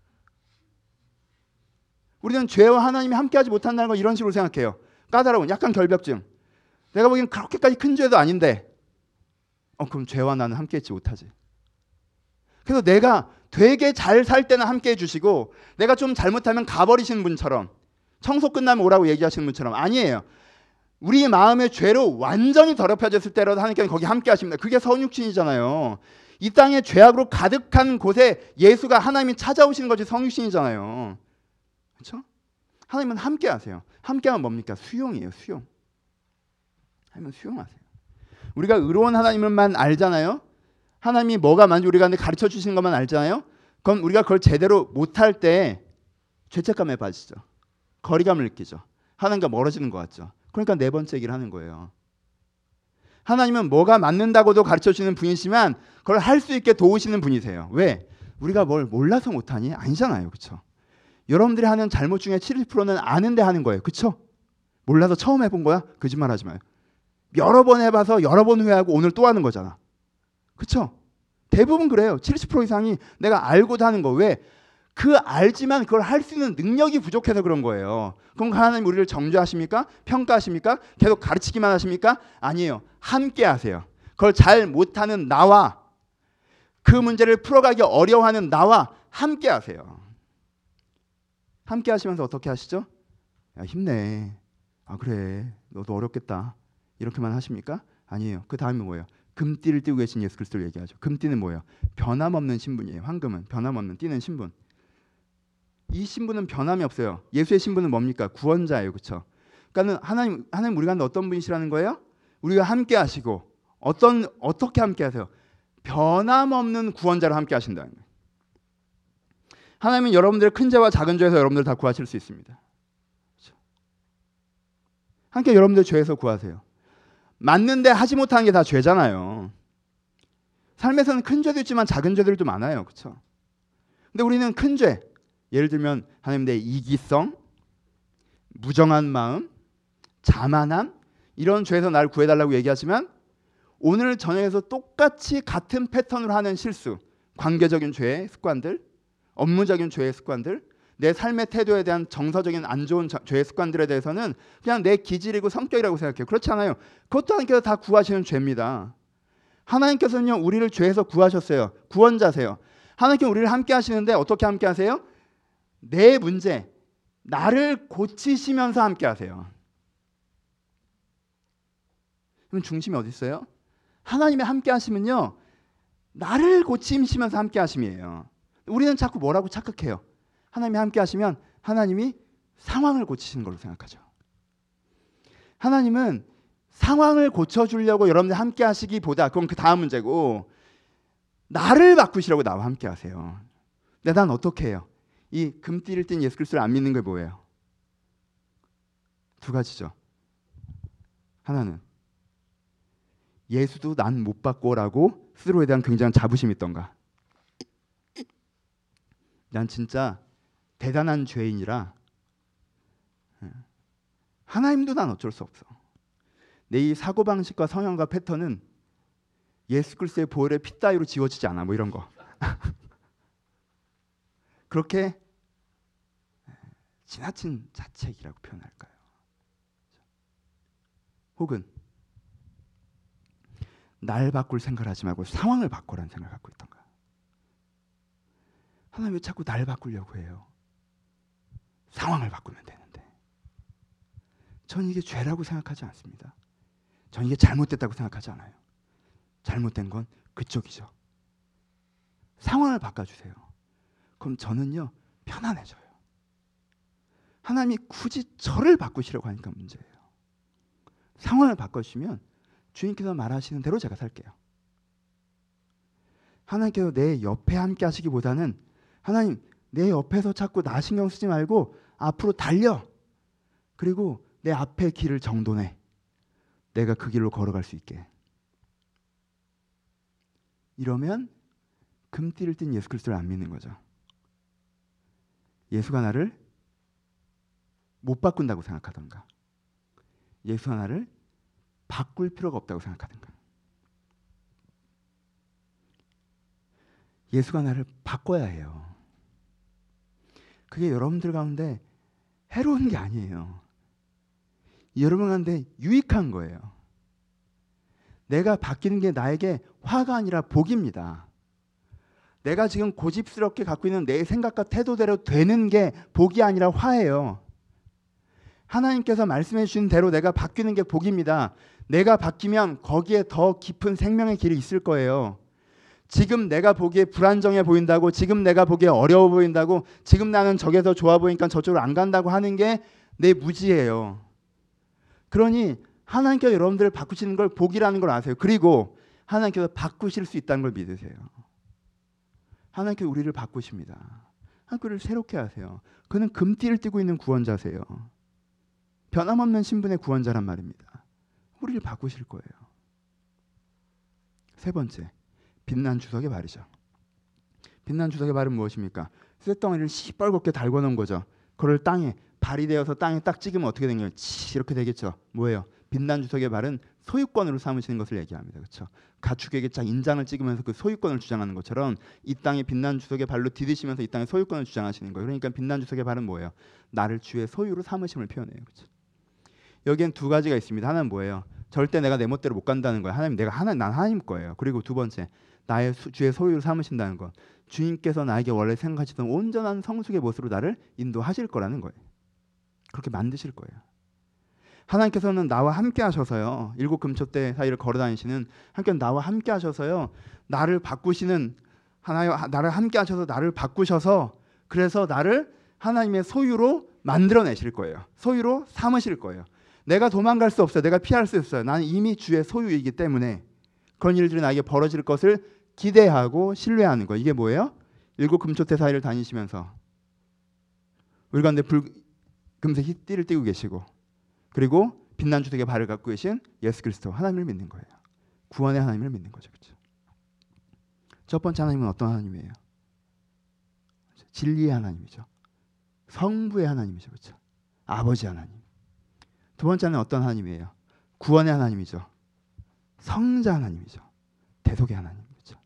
우리는 죄와 하나님이 함께하지 못한다는 걸 이런 식으로 생각해요. 까다로운 약간 결벽증. 내가 보기엔 그렇게까지 큰 죄도 아닌데 그럼 죄와 나는 함께했지 못하지. 그래서 내가 되게 잘 살 때는 함께해 주시고 내가 좀 잘못하면 가버리시는 분처럼, 청소 끝나면 오라고 얘기하시는 분처럼, 아니에요. 우리 마음의 죄로 완전히 더럽혀졌을 때라도 하나님께서 거기 함께 하십니다. 그게 성육신이잖아요. 이 땅에 죄악으로 가득한 곳에 예수가 하나님이 찾아오시는 것이 성육신이잖아요. 그렇죠? 하나님은 함께 하세요. 함께 하면 뭡니까? 수용이에요. 수용. 하나님은 수용하세요. 우리가 의로운 하나님을만 알잖아요. 하나님이 뭐가 많은지 우리가 가르쳐 주시는 것만 알잖아요. 그럼 우리가 그걸 제대로 못할 때 죄책감에 빠지죠. 거리감을 느끼죠. 하나님과 멀어지는 것 같죠. 그러니까 네 번째 얘기를 하는 거예요. 하나님은 뭐가 맞는다고도 가르쳐 주시는 분이시만 그걸 할 수 있게 도우시는 분이세요. 왜? 우리가 뭘 몰라서 못하니? 아니잖아요. 그렇죠? 여러분들이 하는 잘못 중에 70%는 아는데 하는 거예요. 그렇죠? 몰라서 처음 해본 거야? 거짓말하지 마요. 여러 번 해봐서 여러 번 후회하고 오늘 또 하는 거잖아. 그렇죠? 대부분 그래요. 70% 이상이 내가 알고도 하는 거. 왜? 그 알지만 그걸 할 수 있는 능력이 부족해서 그런 거예요. 그럼 하나님 우리를 정죄하십니까? 평가하십니까? 계속 가르치기만 하십니까? 아니에요. 함께 하세요. 그걸 잘 못하는 나와 그 문제를 풀어가기 어려워하는 나와 함께 하세요. 함께 하시면서 어떻게 하시죠? 야, 힘내. 아 그래. 너도 어렵겠다. 이렇게만 하십니까? 아니에요. 그 다음에 뭐예요? 금띠를 띠고 계신 예수 그리스도를 얘기하죠. 금띠는 뭐예요? 변함없는 신분이에요. 황금은 변함없는 띠는 신분. 이 신분은 변함이 없어요. 예수의 신분은 뭡니까? 구원자예요. 그렇죠? 그러니까 하나님 우리가 어떤 분이시라는 거예요? 우리가 함께 하시고 어떻게 함께 하세요? 변함없는 구원자로 함께 하신다는 거예요. 하나님은 여러분들의 큰 죄와 작은 죄에서 여러분들 다 구하실 수 있습니다. 그렇죠? 함께 여러분들 죄에서 구하세요. 맞는데 하지 못하는 게 다 죄잖아요. 삶에서는 큰 죄도 있지만 작은 죄들도 많아요. 그렇죠? 근데 우리는 큰 죄, 예를 들면 하나님 내 이기성, 무정한 마음, 자만함 이런 죄에서 나를 구해달라고 얘기하지만 오늘 저녁에서 똑같이 같은 패턴으로 하는 실수, 관계적인 죄의 습관들, 업무적인 죄의 습관들, 내 삶의 태도에 대한 정서적인 안 좋은 죄의 습관들에 대해서는 그냥 내 기질이고 성격이라고 생각해요. 그렇지 않아요. 그것도 하나님께서 다 구하시는 죄입니다. 하나님께서는요 우리를 죄에서 구하셨어요. 구원자세요. 하나님께 우리를 함께 하시는데 어떻게 함께 하세요? 내 문제, 나를 고치시면서 함께 하세요. 그럼 중심이 어디 있어요? 하나님이 함께 하시면요 나를 고치시면서 함께 하심이에요. 우리는 자꾸 뭐라고 착각해요? 하나님이 함께 하시면 하나님이 상황을 고치시는 걸로 생각하죠. 하나님은 상황을 고쳐주려고 여러분들 함께 하시기보다 그건 그 다음 문제고 나를 바꾸시려고 나와 함께 하세요. 근데 난 어떻게 해요? 이 금띠를 띤 예수 그리스도를 안 믿는 게 뭐예요? 두 가지죠. 하나는 예수도 난 못 바꿔라고 스스로에 대한 굉장한 자부심이 있던가. 난 진짜 대단한 죄인이라 하나님도 난 어쩔 수 없어. 내 이 사고방식과 성향과 패턴은 예수 그리스도의 보혈의 피 따위로 지워지지 않아. 뭐 이런 거. 그렇게 지나친 자책이라고 표현할까요? 혹은 날 바꿀 생각을 하지 말고 상황을 바꾸라는 생각을 갖고 있던가. 하나님 왜 자꾸 날 바꾸려고 해요? 상황을 바꾸면 되는데. 전 이게 죄라고 생각하지 않습니다. 전 이게 잘못됐다고 생각하지 않아요. 잘못된 건 그쪽이죠. 상황을 바꿔주세요. 그럼 저는요 편안해져요. 하나님이 굳이 저를 바꾸시려고 하니까 문제예요. 상황을 바꿔주시면 주님께서 말하시는 대로 제가 살게요. 하나님께서 내 옆에 함께 하시기보다는 하나님 내 옆에서 자꾸 나 신경 쓰지 말고 앞으로 달려. 그리고 내 앞에 길을 정돈해. 내가 그 길로 걸어갈 수 있게. 이러면 금띠를 띤 예수 그리스도를 안 믿는 거죠. 예수가 나를 못 바꾼다고 생각하던가 예수가 나를 바꿀 필요가 없다고 생각하던가 예수가 나를 바꿔야 해요. 그게 여러분들 가운데 해로운 게 아니에요. 여러분 가운데 유익한 거예요. 내가 바뀌는 게 나에게 화가 아니라 복입니다. 내가 지금 고집스럽게 갖고 있는 내 생각과 태도대로 되는 게 복이 아니라 화예요. 하나님께서 말씀해 주신 대로 내가 바뀌는 게 복입니다. 내가 바뀌면 거기에 더 깊은 생명의 길이 있을 거예요. 지금 내가 보기에 불안정해 보인다고, 지금 내가 보기에 어려워 보인다고, 지금 나는 저게 더 좋아 보이니까 저쪽으로 안 간다고 하는 게 내 무지예요. 그러니 하나님께서 여러분들을 바꾸시는 걸 복이라는 걸 아세요. 그리고 하나님께서 바꾸실 수 있다는 걸 믿으세요. 하나님께서 우리를 바꾸십니다. 하나님께서 우리를 새롭게 하세요. 그는 금띠를 띠고 있는 구원자세요. 변함없는 신분의 구원자란 말입니다. 우리를 바꾸실 거예요. 세 번째, 빛난 주석의 발이죠. 빛난 주석의 발은 무엇입니까? 쇳덩어리를 시뻘겋게 달궈 놓은 거죠. 그걸 땅에 발이 되어서 땅에 딱 찍으면 어떻게 되는 거예요? 이렇게 되겠죠. 뭐예요? 빛난 주석의 발은 소유권으로 삼으시는 것을 얘기합니다. 그렇죠? 가축에게 딱 인장을 찍으면서 그 소유권을 주장하는 것처럼 이 땅에 빛난 주석의 발로 디디시면서 이 땅에 소유권을 주장하시는 거예요. 그러니까 빛난 주석의 발은 뭐예요? 나를 주의 소유로 삼으심을 표현해요. 그렇죠? 여기엔 두 가지가 있습니다. 하나는 뭐예요? 절대 내가 내 멋대로 못 간다는 거예요. 하나님, 난 하나님 거예요. 그리고 두 번째, 나의 주의 소유로 삼으신다는 것. 주님께서 나에게 원래 생각하시던 온전한 성숙의 모습으로 나를 인도하실 거라는 거예요. 그렇게 만드실 거예요. 하나님께서는 나와 함께 하셔서요. 일곱 금초대 사이를 걸어 다니시는 하나님께서 나와 함께 하셔서요. 나를 바꾸시는 나를 함께 하셔서 나를 바꾸셔서 그래서 나를 하나님의 소유로 만들어내실 거예요. 소유로 삼으실 거예요. 내가 도망갈 수 없어요. 내가 피할 수 없어요. 나는 이미 주의 소유이기 때문에 그런 일들이 나에게 벌어질 것을 기대하고 신뢰하는 거예요. 이게 뭐예요? 일곱 금초대 사이를 다니시면서 우리 가운데 금색 띠를 띠고 계시고 그리고 빛난 주석의 발을 갖고 계신 예수 그리스도 하나님을 믿는 거예요. 구원의 하나님을 믿는 거죠. 그렇죠? 첫 번째 하나님은 어떤 하나님이에요? 진리의 하나님이죠. 성부의 하나님이죠. 그렇죠? 아버지 하나님. 두 번째는 어떤 하나님이에요? 구원의 하나님이죠. 성자 하나님이죠. 대속의 하나님. 그렇죠?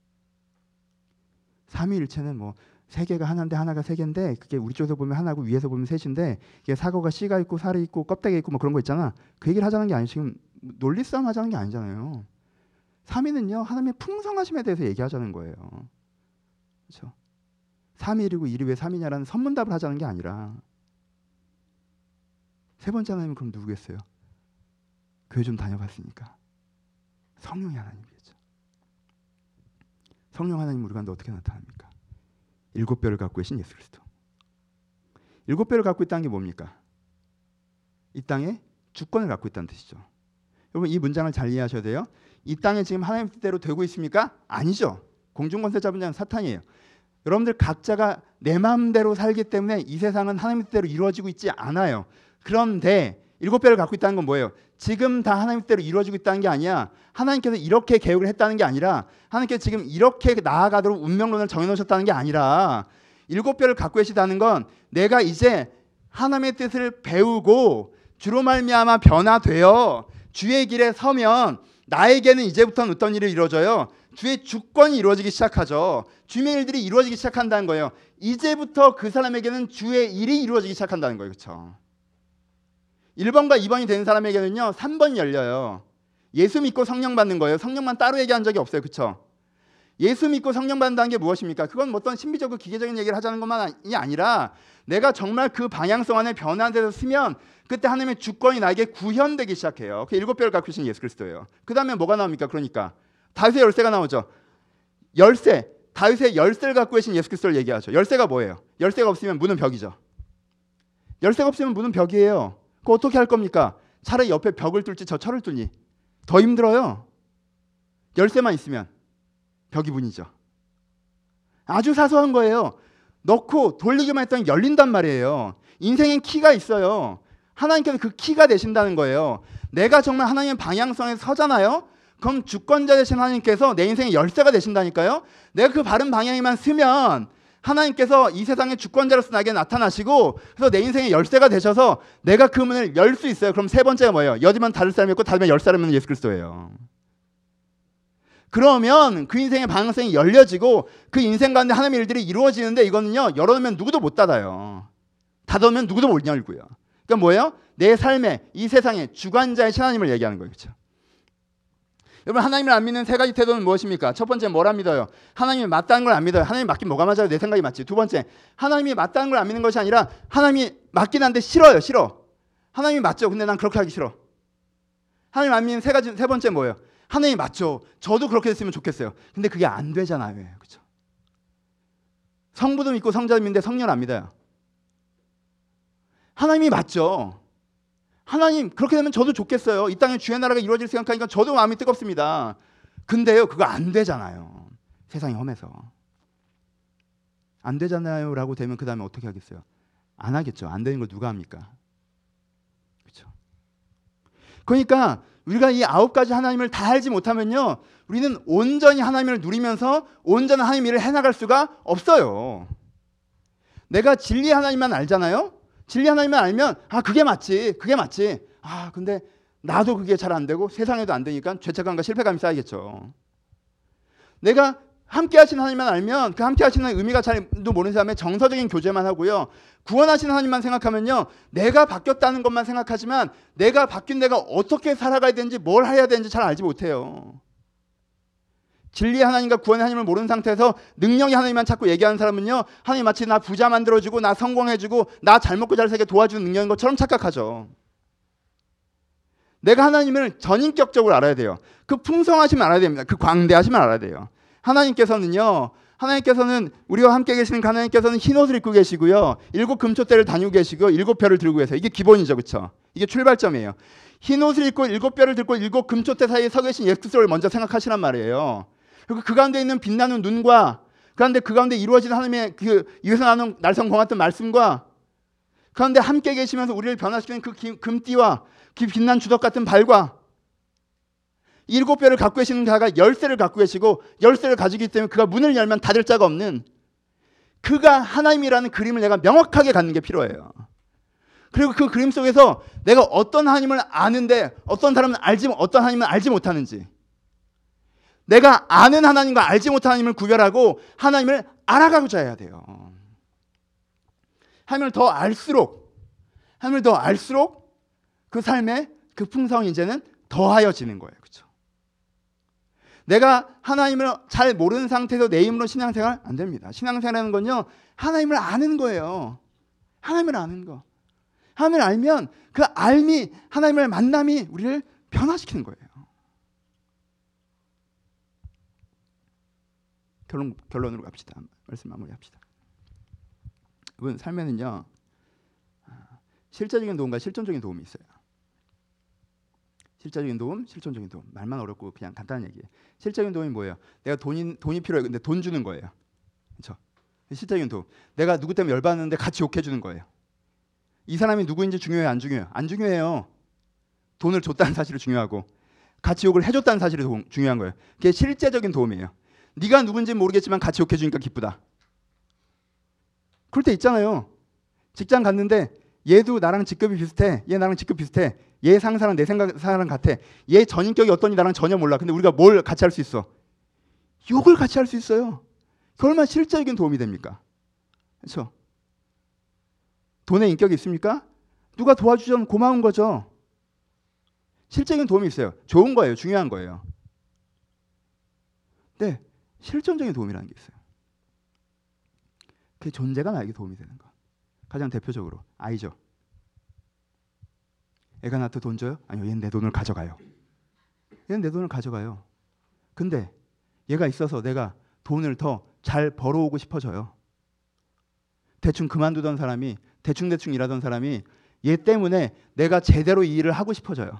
삼위일체는 뭐 세 개가 하나인데 하나가 세 개인데 그게 우리 쪽에서 보면 하나고 위에서 보면 셋인데 이게 사고가 씨가 있고 살이 있고 껍데기 있고 뭐 그런 거 있잖아. 그 얘기를 하자는 게 아니에요. 지금 논리 싸움 하자는 게 아니잖아요. 삼위는요 하나님의 풍성하심에 대해서 얘기하자는 거예요. 그렇죠? 삼위이고 일이 왜 삼위냐라는 선문답을 하자는 게 아니라 세 번째 하나님은 그럼 누구겠어요? 교회 좀 다녀봤으니까 성령의 하나님이겠죠. 성령 하나님 우리 가운데 어떻게 나타납니까? 일곱 뼈를 갖고 계신 예수 그리스도. 일곱 뼈를 갖고 있다는 게 뭡니까? 이 땅에 주권을 갖고 있다는 뜻이죠. 여러분 이 문장을 잘 이해하셔야 돼요. 이 땅에 지금 하나님 뜻대로 되고 있습니까? 아니죠. 공중권세 잡은 자는 사탄이에요. 여러분들 각자가 내 마음대로 살기 때문에 이 세상은 하나님 뜻대로 이루어지고 있지 않아요. 그런데 일곱 뼈를 갖고 있다는 건 뭐예요? 지금 다 하나님 뜻대로 이루어지고 있다는 게 아니야. 하나님께서 이렇게 계획을 했다는 게 아니라 하나님께서 지금 이렇게 나아가도록 운명론을 정해놓으셨다는 게 아니라 일곱 뼈를 갖고 계시다는 건 내가 이제 하나님의 뜻을 배우고 주로 말미암아 변화되어 주의 길에 서면 나에게는 이제부터는 어떤 일이 이루어져요? 주의 주권이 이루어지기 시작하죠. 주의 일들이 이루어지기 시작한다는 거예요. 이제부터 그 사람에게는 주의 일이 이루어지기 시작한다는 거예요. 그렇죠? 1번과 2번이 되는 사람에게는요 3번이 열려요. 예수 믿고 성령 받는 거예요. 성령만 따로 얘기한 적이 없어요. 그렇죠? 예수 믿고 성령 받는다는 게 무엇입니까? 그건 뭐 어떤 신비적이고 기계적인 얘기를 하자는 것만이 아니라 내가 정말 그 방향성 안에 변화돼서 쓰면 그때 하나님의 주권이 나에게 구현되기 시작해요. 그 일곱 뼈를 갖고 계신 예수 그리스도예요. 그 다음에 뭐가 나옵니까? 그러니까 다윗의 열쇠가 나오죠. 열쇠, 다윗의 열쇠를 갖고 계신 예수 그리스도를 얘기하죠. 열쇠가 뭐예요? 열쇠가 없으면 문은 벽이죠. 열쇠가 없으면 문은 벽이에요. 그거 어떻게 할 겁니까? 차라리 옆에 벽을 뚫지 저 철을 뚫니 더 힘들어요. 열쇠만 있으면 벽이 문이죠. 아주 사소한 거예요. 넣고 돌리기만 했더니 열린단 말이에요. 인생엔 키가 있어요. 하나님께서 그 키가 되신다는 거예요. 내가 정말 하나님의 방향성에 서잖아요. 그럼 주권자 되신 하나님께서 내 인생의 열쇠가 되신다니까요. 내가 그 바른 방향에만 쓰면 하나님께서 이 세상의 주권자로서 나에게 나타나시고 그래서 내 인생의 열쇠가 되셔서 내가 그 문을 열 수 있어요. 그럼 세 번째가 뭐예요? 여지만 다를 사람이 없고 다르면 열 사람이 있는 예수 그리스도예요. 그러면 그 인생의 방향성이 열려지고 그 인생 가운데 하나님의 일들이 이루어지는데 이거는요 열어놓으면 누구도 못 닫아요. 닫아놓으면 누구도 못 열고요. 그러니까 뭐예요? 내 삶에 이 세상의 주관자의 하나님을 얘기하는 거예요. 그렇죠? 여러분 하나님을 안 믿는 세 가지 태도는 무엇입니까? 첫 번째 뭘 안 믿어요? 하나님이 맞다는 걸 안 믿어요. 하나님이 맞긴 뭐가 맞아요? 내 생각이 맞지. 두 번째 하나님이 맞다는 걸 안 믿는 것이 아니라 하나님이 맞긴 한데 싫어요. 싫어. 하나님이 맞죠. 근데 난 그렇게 하기 싫어. 하나님 안 믿는 세 번째 뭐예요? 하나님이 맞죠. 저도 그렇게 됐으면 좋겠어요. 근데 그게 안 되잖아요. 그렇죠? 성부도 믿고 성자도 믿는데 성령을 안 믿어요. 하나님이 맞죠. 하나님 그렇게 되면 저도 좋겠어요. 이 땅에 주의 나라가 이루어질 생각하니까 저도 마음이 뜨겁습니다. 근데요 그거 안 되잖아요. 세상이 험해서. 안 되잖아요 라고 되면 그 다음에 어떻게 하겠어요? 안 하겠죠. 안 되는 걸 누가 합니까? 그렇죠. 그러니까 우리가 이 9가지 하나님을 다 알지 못하면요 우리는 온전히 하나님을 누리면서 온전한 하나님 일을 해나갈 수가 없어요. 내가 진리 하나님만 알잖아요. 진리 하나님만 알면 그게 맞지. 근데 나도 그게 잘 안 되고 세상에도 안 되니까 죄책감과 실패감이 쌓이겠죠. 내가 함께 하시는 하나님만 알면 그 함께 하시는 의미가 잘도 모르는 사람의 정서적인 교제만 하고요. 구원하시는 하나님만 생각하면요. 내가 바뀌었다는 것만 생각하지만 내가 바뀐 내가 어떻게 살아가야 되는지 뭘 해야 되는지 잘 알지 못해요. 진리의 하나님과 구원의 하나님을 모르는 상태에서 능력의 하나님만 자꾸 얘기하는 사람은요. 하나님 마치 나 부자 만들어주고 나 성공해주고 나 잘 먹고 잘 살게 도와주는 능력인 것처럼 착각하죠. 내가 하나님을 전인격적으로 알아야 돼요. 그 풍성하심을 알아야 됩니다. 그 광대하심을 알아야 돼요. 하나님께서는 우리와 함께 계시는 하나님께서는 흰 옷을 입고 계시고요. 7 금초대를 다니고 계시고 7 벼를 들고 계세요. 이게 기본이죠. 그렇죠? 이게 출발점이에요. 흰 옷을 입고 7 벼를 들고 7 금초대 사이에 서 계신 예수를 먼저 생각하시란 말이에요. 그리고 그 가운데 있는 빛나는 눈과 그 가운데 이루어진 하나님의 그 입에서 나는 날성 광활했던 말씀과 그 가운데 함께 계시면서 우리를 변화시키는 그 금띠와 그 빛난 주석 같은 발과 7 벼를 갖고 계시는 자가 열쇠를 갖고 계시고 열쇠를 가지기 때문에 그가 문을 열면 닫을 자가 없는 그가 하나님이라는 그림을 내가 명확하게 갖는 게 필요해요. 그리고 그 그림 속에서 내가 어떤 하나님을 아는데 어떤 하나님은 알지 못하는지 내가 아는 하나님과 알지 못하는 하나님을 구별하고 하나님을 알아가고자 해야 돼요. 하나님을 더 알수록 그 삶의 그 풍성이 이제는 더하여지는 거예요. 그렇죠? 내가 하나님을 잘 모르는 상태에서 내 힘으로 신앙생활 안 됩니다. 신앙생활하는 건요. 하나님을 아는 거예요. 하나님을 아는 거. 하나님을 알면 그 알미 하나님을 만남이 우리를 변화시키는 거예요. 결론으로 갑시다. 말씀 마무리합시다. 이번 삶에는요. 실제적인 도움과 실존적인 도움이 있어요. 실제적인 도움, 실존적인 도움. 말만 어렵고 그냥 간단한 얘기예요. 실제적인 도움이 뭐예요? 내가 돈이 필요해요. 근데 돈 주는 거예요. 그렇죠? 실제적인 도움. 내가 누구 때문에 열받는데 같이 욕해 주는 거예요. 이 사람이 누구인지 중요해요? 안 중요해요? 안 중요해요. 돈을 줬다는 사실이 중요하고 같이 욕을 해줬다는 사실이 중요한 거예요. 그게 실제적인 도움이에요. 네가 누군지 모르겠지만 같이 욕해 주니까 기쁘다. 그럴 때 있잖아요. 직장 갔는데 얘도 나랑 직급이 비슷해. 얘 나랑 직급 비슷해. 얘 상사랑 내 상사랑 같아. 얘 전인격이 어떤지 나랑 전혀 몰라. 근데 우리가 뭘 같이 할 수 있어? 욕을 같이 할 수 있어요. 그 얼마나 실제적인 도움이 됩니까? 그렇죠? 돈에 인격이 있습니까? 누가 도와주면 고마운 거죠. 실제적인 도움이 있어요. 좋은 거예요. 중요한 거예요. 네, 실존적인 도움이라는 게 있어요. 그 존재가 나에게 도움이 되는 거. 가장 대표적으로 아이죠. 애가 나한테 돈 줘요? 아니요, 얘는 내 돈을 가져가요. 근데 얘가 있어서 내가 돈을 더 잘 벌어오고 싶어져요. 대충 그만두던 사람이 대충 일하던 사람이 얘 때문에 내가 제대로 이 일을 하고 싶어져요.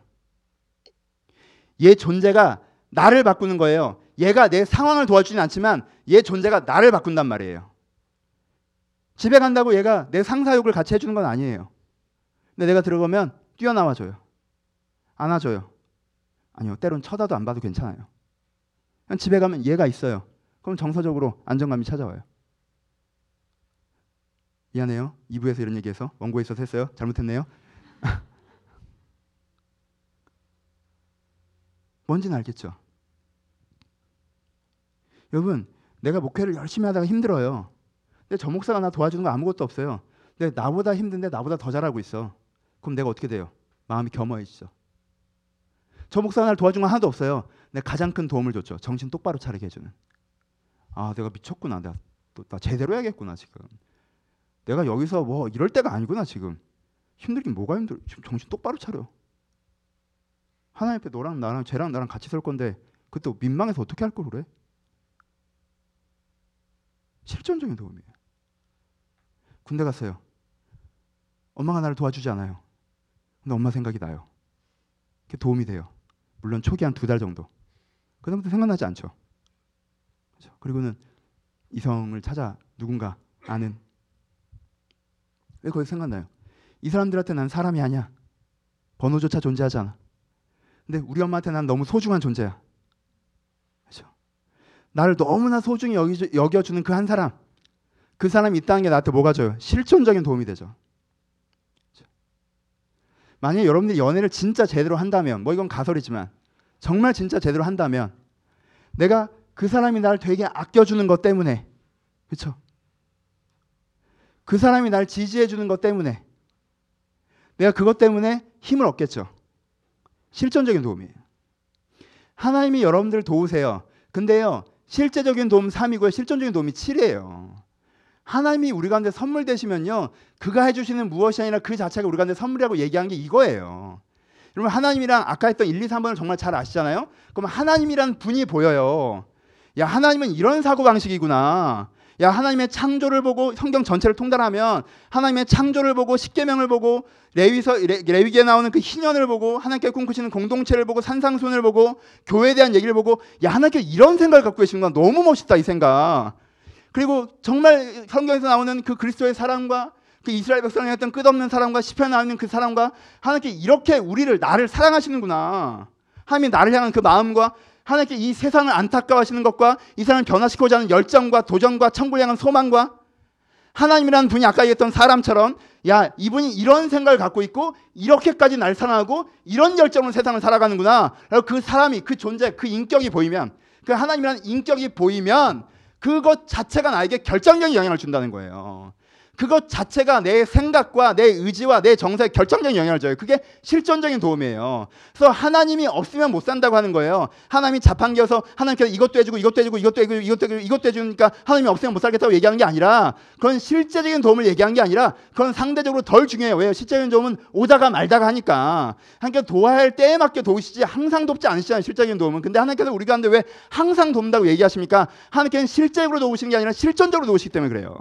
얘 존재가 나를 바꾸는 거예요. 얘가 내 상황을 도와주진 않지만 얘 존재가 나를 바꾼단 말이에요. 집에 간다고 얘가 내 상사욕을 같이 해주는 건 아니에요. 근데 내가 들어가면 뛰어나와줘요. 안아줘요. 아니요, 때론 쳐다도 안 봐도 괜찮아요. 그냥 집에 가면 얘가 있어요. 그럼 정서적으로 안정감이 찾아와요. 미안해요. 2부에서 이런 얘기해서 원고에 있어서 했어요. 잘못했네요. 뭔지는 알겠죠? 여러분, 내가 목회를 열심히 하다가 힘들어요. 근데 저 목사가 나 도와주는 거 아무것도 없어요. 근데 나보다 힘든데 나보다 더 잘하고 있어. 그럼 내가 어떻게 돼요? 마음이 겸허해지죠. 저 목사가 날 도와준 건 하나도 없어요. 내가 가장 큰 도움을 줬죠. 정신 똑바로 차리게 해주는. 내가 미쳤구나. 나 제대로 해야겠구나 지금. 내가 여기서 뭐 이럴 때가 아니구나 지금. 힘들긴 뭐가 힘들어? 지금 정신 똑바로 차려. 하나님 앞에 너랑 나랑 쟤랑 나랑 같이 설 건데 그때 민망해서 어떻게 할 걸 그래? 실존적인 도움이에요. 군대 갔어요. 엄마가 나를 도와주지 않아요. 근데 엄마 생각이 나요. 그게 도움이 돼요. 물론 초기 한 2달 정도. 그다음부터 생각나지 않죠. 그렇죠? 그리고는 이성을 찾아 누군가 아는. 왜 거기서 생각나요? 이 사람들한테 난 사람이 아니야. 번호조차 존재하지 않아. 근데 우리 엄마한테 난 너무 소중한 존재야. 그렇죠? 나를 너무나 소중히 여겨주는 그 한 사람. 그 사람이 있다는 게 나한테 뭐가 줘요? 실존적인 도움이 되죠. 그렇죠? 만약에 여러분들이 연애를 진짜 제대로 한다면, 뭐 이건 가설이지만 정말 진짜 제대로 한다면 내가 그 사람이 나를 되게 아껴주는 것 때문에, 그렇죠? 그 사람이 날 지지해주는 것 때문에 내가 그것 때문에 힘을 얻겠죠. 실존적인 도움이에요. 하나님이 여러분들을 도우세요. 근데요, 실제적인 도움 3이고요. 실존적인 도움이 7이에요. 하나님이 우리 가운데 선물 되시면요, 그가 해주시는 무엇이 아니라 그 자체가 우리 가운데 선물이라고 얘기한 게 이거예요. 여러분, 하나님이랑 아까 했던 1, 2, 3번을 정말 잘 아시잖아요. 그럼 하나님이란 분이 보여요. 야, 하나님은 이런 사고방식이구나. 야, 하나님의 창조를 보고 성경 전체를 통달하면 하나님의 창조를 보고 십계명을 보고 레위기에 나오는 그 희년을 보고 하나님께 꿈꾸시는 공동체를 보고 산상수훈을 보고 교회에 대한 얘기를 보고, 야, 하나님께 이런 생각을 갖고 계시는구나. 너무 멋있다, 이 생각. 그리고 정말 성경에서 나오는 그 그리스도의 사랑과 그 이스라엘 백성이 했던 끝없는 사랑과 시편에 나오는 그 사랑과 하나님께 이렇게 나를 사랑하시는구나. 하나님이 나를 향한 그 마음과 하나님께 이 세상을 안타까워하시는 것과 이 세상을 변화시키고자 하는 열정과 도전과 천국을 향한 소망과 하나님이라는 분이 아까 얘기했던 사람처럼, 야, 이분이 이런 생각을 갖고 있고 이렇게까지 날 사랑하고 이런 열정으로 세상을 살아가는구나. 그리고 그 사람이, 그 존재, 그 인격이 보이면, 그 하나님이라는 인격이 보이면 그것 자체가 나에게 결정적인 영향을 준다는 거예요. 그것 자체가 내 생각과 내 의지와 내 정서에 결정적인 영향을 줘요. 그게 실존적인 도움이에요. 그래서 하나님이 없으면 못 산다고 하는 거예요. 하나님이 자판기여서 하나님께서 이것도 해주고 이것도 해주고 이것도 해주고 이것도 해주고 이것도 해주니까 하나님이 없으면 못 살겠다고 얘기하는 게 아니라, 그건 실제적인 도움을 얘기한 게 아니라 그건 상대적으로 덜 중요해요. 왜요? 실제적인 도움은 오다가 말다가 하니까. 하나님께서 도와야 할 때에 맞게 도우시지 항상 돕지 않으시잖아요. 실제적인 도움은. 근데 하나님께서 우리 가운데 왜 항상 돕는다고 얘기하십니까? 하나님께서는 실제적으로 도우시는 게 아니라 실존적으로 도우시기 때문에 그래요.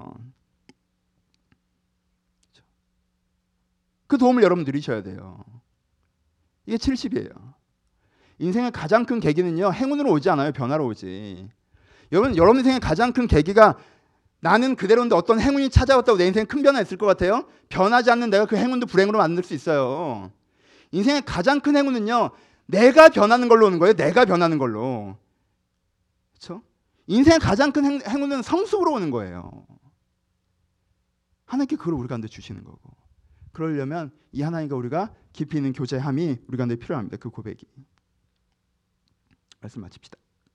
그 도움을 여러분 누리셔야 돼요. 이게 70이에요. 인생의 가장 큰 계기는요, 행운으로 오지 않아요. 변화로 오지. 여러분 인생의 가장 큰 계기가 나는 그대로인데 어떤 행운이 찾아왔다고 내 인생에 큰 변화 있을 것 같아요? 변하지 않는 내가 그 행운도 불행으로 만들 수 있어요. 인생의 가장 큰 행운은요, 내가 변하는 걸로 오는 거예요. 내가 변하는 걸로. 그렇죠? 인생의 가장 큰 행운은 성숙으로 오는 거예요. 하나님께 그걸 우리 가운데 주시는 거고. 그러려면 이 하나님과 우리가 깊이 있는 교제함이 우리 가운데 필요합니다. 그 고백이. 말씀 마칩시다.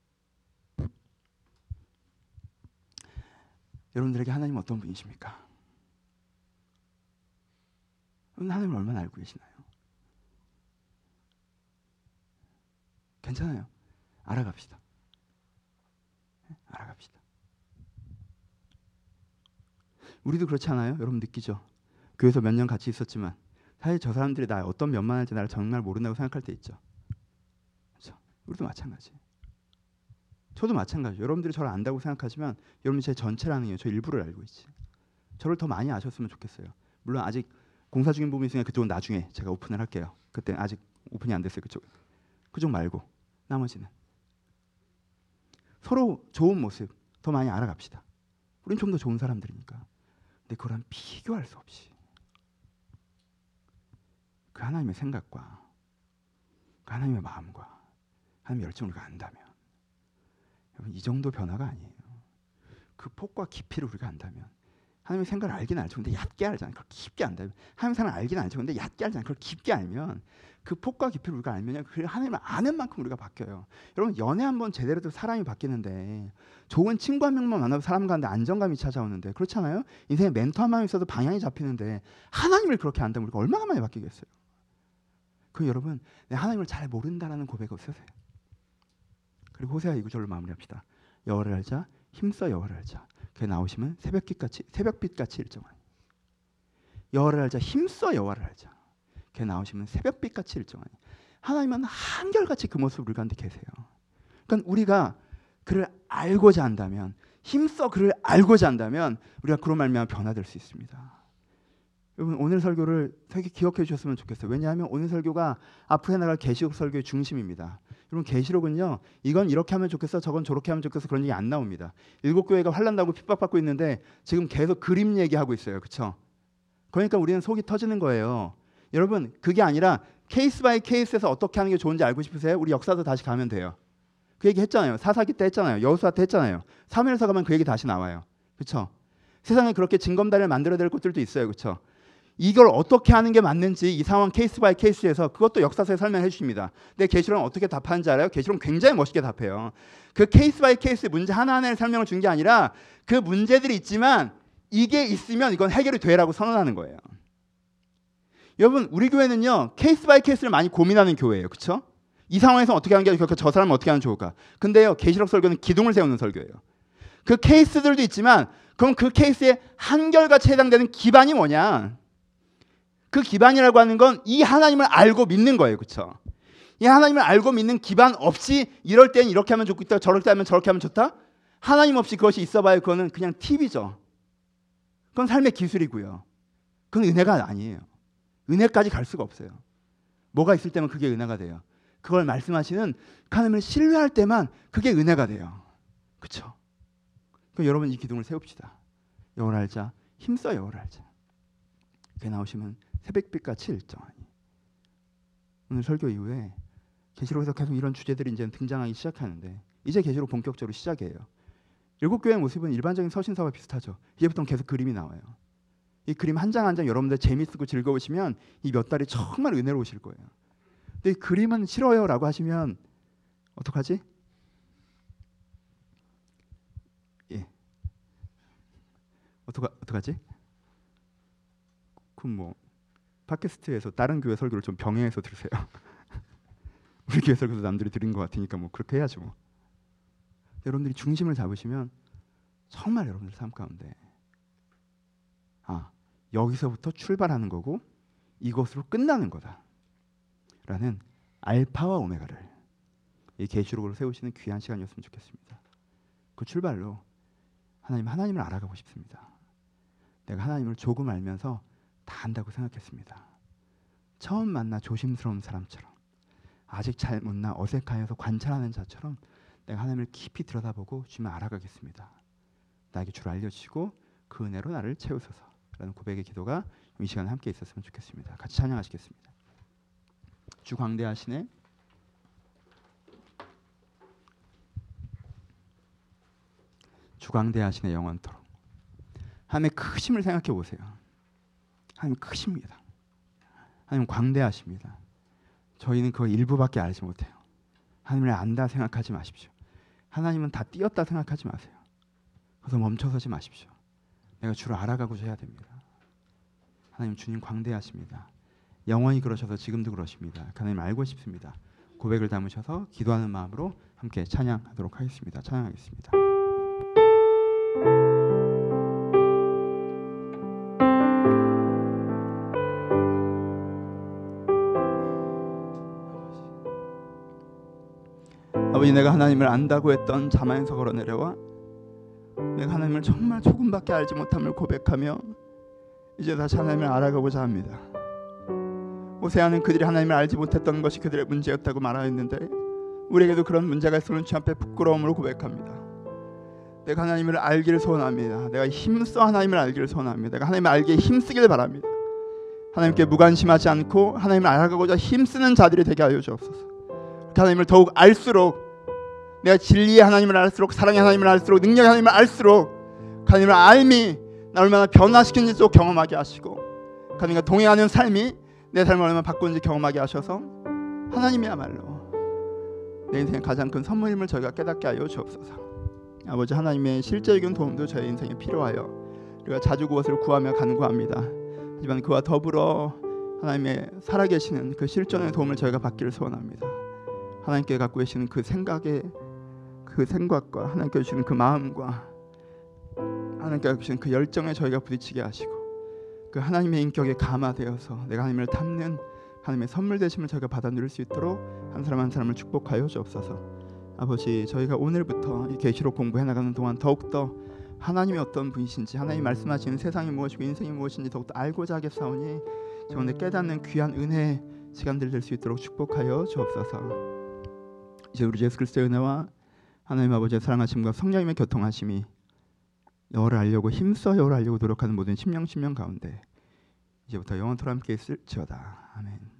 여러분들에게 하나님은 어떤 분이십니까? 여러분, 하나님을 얼마나 알고 계시나요? 괜찮아요. 알아갑시다. 알아갑시다. 우리도 그렇지 않아요? 여러분 느끼죠? 교회에서 몇 년 같이 있었지만 사실 저 사람들이 나 어떤 면만 할지 나를 정말 모른다고 생각할 때 있죠. 그렇죠? 우리도 마찬가지. 저도 마찬가지. 여러분들이 저를 안다고 생각하지만 여러분이 제 전체를 아는 게 저 일부를 알고 있지. 저를 더 많이 아셨으면 좋겠어요. 물론 아직 공사 중인 부분이 있으니까 그쪽은 나중에 제가 오픈을 할게요. 그때 아직 오픈이 안 됐어요. 그쪽 말고 나머지는 서로 좋은 모습 더 많이 알아갑시다. 우린 좀 더 좋은 사람들이니까. 근데 그거랑 비교할 수 없이 그 하나님의 생각과 그 하나님의 마음과 하나님의 열정을 우리가 안다면, 여러분, 이 정도 변화가 아니에요. 그 폭과 깊이를 우리가 안다면, 하나님의 생각을 알긴 알죠. 근데 얕게 알잖아요. 그걸 깊게 안다면, 하나님의 생각을 알긴 알죠. 근데 얕게 알잖아요. 그걸 깊게 알면, 그 폭과 깊이를 우리가 알면 그 하나님을 아는 만큼 우리가 바뀌어요. 여러분, 연애 한번 제대로 해도 사람이 바뀌는데, 좋은 친구 한 명만 만나도 사람 가운데 안정감이 찾아오는데, 그렇잖아요. 인생에 멘토 한 명 있어도 방향이 잡히는데 하나님을 그렇게 안다면 우리가 얼마나 많이 바뀌겠어요. 그 여러분, 하나님을 잘 모른다라는 고백을 쓰세요. 그리고 호세아 2구절로 마무리합시다. 여호와를 알자, 힘써 여호와를 알자. 그게 나오시면 새벽빛같이 일정하니. 여호와를 알자. 힘써 여호와를 알자. 그 나오시면 새벽빛같이 일정하니 하나님은 한결같이 그 모습을 우리 가운데 계세요. 그러니까 우리가 그를 알고자 한다면, 힘써 그를 알고자 한다면 우리가 그로 말미암아 변화될 수 있습니다. 여러분 오늘 설교를 되게 기억해 주셨으면 좋겠어요. 왜냐하면 오늘 설교가 앞으로 해나갈 계시록 설교의 중심입니다. 여러분 계시록은요, 이건 이렇게 하면 좋겠어, 저건 저렇게 하면 좋겠어, 그런 얘기 안 나옵니다. 7교회가 환난나고 핍박받고 있는데 지금 계속 그림 얘기하고 있어요. 그렇죠? 그러니까 우리는 속이 터지는 거예요. 여러분 그게 아니라 케이스 바이 케이스에서 어떻게 하는 게 좋은지 알고 싶으세요? 우리 역사도 다시 가면 돼요. 그 얘기 했잖아요. 사사기 때 했잖아요. 여호수아 때 했잖아요. 사무엘서 가면 그 얘기 다시 나와요. 그렇죠? 세상에 그렇게 징검다리를 만들어야 될 것들도 있어요. 그렇죠? 이걸 어떻게 하는 게 맞는지 이 상황 케이스 바이 케이스에서 그것도 역사서에 설명해 주십니다. 근데 계시록은 어떻게 답하는지 알아요? 계시록은 굉장히 멋있게 답해요. 그 케이스 바이 케이스 문제 하나하나의 설명을 준 게 아니라 그 문제들이 있지만 이게 있으면 이건 해결이 되라고 선언하는 거예요. 여러분 우리 교회는요 케이스 바이 케이스를 많이 고민하는 교회예요. 그렇죠? 이 상황에서 어떻게 하는 게 좋을까? 저 사람은 어떻게 하면 좋을까? 근데요 계시록 설교는 기둥을 세우는 설교예요. 그 케이스들도 있지만 그럼 그 케이스에 한결같이 해당되는 기반이 뭐냐? 그 기반이라고 하는 건 이 하나님을 알고 믿는 거예요. 그렇죠? 이 하나님을 알고 믿는 기반 없이 이럴 땐 이렇게 하면 좋겠다, 저럴 때 하면 저렇게 하면 좋다? 하나님 없이 그것이 있어봐야 그거는 그냥 팁이죠. 그건 삶의 기술이고요. 그건 은혜가 아니에요. 은혜까지 갈 수가 없어요. 뭐가 있을 때만 그게 은혜가 돼요. 그걸 말씀하시는 하나님을 신뢰할 때만 그게 은혜가 돼요. 그렇죠? 그럼 여러분 이 기둥을 세웁시다. 여호와를 알자. 힘써 여호와를 알자. 그게 나오시면 새벽빛같이 일정하니. 오늘 설교 이후에 계시록에서 계속 이런 주제들이 이제 등장하기 시작하는데 이제 계시록 본격적으로 시작이에요. 7교회의 모습은 일반적인 서신서와 비슷하죠. 이제부터는 계속 그림이 나와요. 이 그림 한 장 한 장 여러분들 재밌고 즐거우시면 이 몇 달이 정말 은혜로우실 거예요. 근데 이 그림은 싫어요라고 하시면 어떡하지? 예. 어떡하지? 그럼 뭐 팟캐스트에서 다른 교회 설교를 좀 병행해서 들으세요. 우리 교회 설교도 남들이 들은 것 같으니까 뭐 그렇게 해야죠. 뭐. 여러분들이 중심을 잡으시면 정말 여러분들 삶 가운데 여기서부터 출발하는 거고 이것으로 끝나는 거다라는 알파와 오메가를 이 계시록으로 세우시는 귀한 시간이었으면 좋겠습니다. 그 출발로 하나님을 알아가고 싶습니다. 내가 하나님을 조금 알면서 다 안다고 생각했습니다. 처음 만나 조심스러운 사람처럼 아직 잘 못나 어색하여서 관찰하는 자처럼 내가 하나님을 깊이 들여다보고 주님을 알아가겠습니다. 나에게 주를 알려주시고 그 은혜로 나를 채우소서 라는 고백의 기도가 이 시간에 함께 있었으면 좋겠습니다. 같이 찬양하시겠습니다. 주 광대하시네. 주 광대하시네 영원토록. 하나님의 크심을 생각해 보세요. 하나님 크십니다. 하나님 광대하십니다. 저희는 그 일부밖에 알지 못해요. 하나님을 안다 생각하지 마십시오. 하나님은 다 띄었다 생각하지 마세요. 그래서 멈춰서지 마십시오. 내가 주를 알아가고자 해야 됩니다. 하나님 주님 광대하십니다. 영원히 그러셔서 지금도 그러십니다. 하나님 알고 싶습니다. 고백을 담으셔서 기도하는 마음으로 함께 찬양하도록 하겠습니다. 찬양하겠습니다. 아버지, 내가 하나님을 안다고 했던 자만에서 걸어내려와 내가 하나님을 정말 조금밖에 알지 못함을 고백하며 이제 다시 하나님을 알아가고자 합니다. 호세아는 그들이 하나님을 알지 못했던 것이 그들의 문제였다고 말하였는데 우리에게도 그런 문제가 있으면 주 앞에 부끄러움으로 고백합니다. 내가 하나님을 알기를 소원합니다. 내가 힘써 하나님을 알기를 소원합니다. 내가 하나님을 알기에 힘쓰기를 바랍니다. 하나님께 무관심하지 않고 하나님을 알아가고자 힘쓰는 자들이 되게 하여 주옵소서. 하나님을 더욱 알수록 내가 진리의 하나님을 알수록 사랑의 하나님을 알수록 능력의 하나님을 알수록 하나님을 알미 나 얼마나 변화시키는지 또 경험하게 하시고 하나님과 동행하는 삶이 내 삶을 얼마나 바꾸는지 경험하게 하셔서 하나님이야말로 내 인생의 가장 큰 선물임을 저희가 깨닫게 하여 주옵소서. 아버지, 하나님의 실제적인 도움도 저희 인생에 필요하여 우리가 자주 그것을 구하며 간구합니다. 하지만 그와 더불어 하나님의 살아계시는 그 실존의 도움을 저희가 받기를 소원합니다. 하나님께 갖고 계시는 그 생각과 하나님께 주시는 그 마음과 하나님께 갖고 계시는 그 열정에 저희가 부딪히게 하시고 그 하나님의 인격에 감화되어서 내가 하나님을 닮는 하나님의 선물 되심을 저희가 받아 누릴 수 있도록 한 사람 한 사람을 축복하여 주옵소서. 아버지, 저희가 오늘부터 이 계시록 공부해 나가는 동안 더욱더 하나님이 어떤 분이신지, 하나님 말씀하시는 세상이 무엇이고 인생이 무엇인지 더욱더 알고자 하겠사오니 오늘 깨닫는 귀한 은혜의 시간들 될 수 있도록 축복하여 주옵소서. 이제 우리 예수 그리스도의 은혜와 하나님 아버지의 사랑하심과 성령님의 교통하심이 여호를 알려고 힘써 여호를 알려고 노력하는 모든 심령 가운데 이제부터 영원토록 함께 있을지어다. 아멘.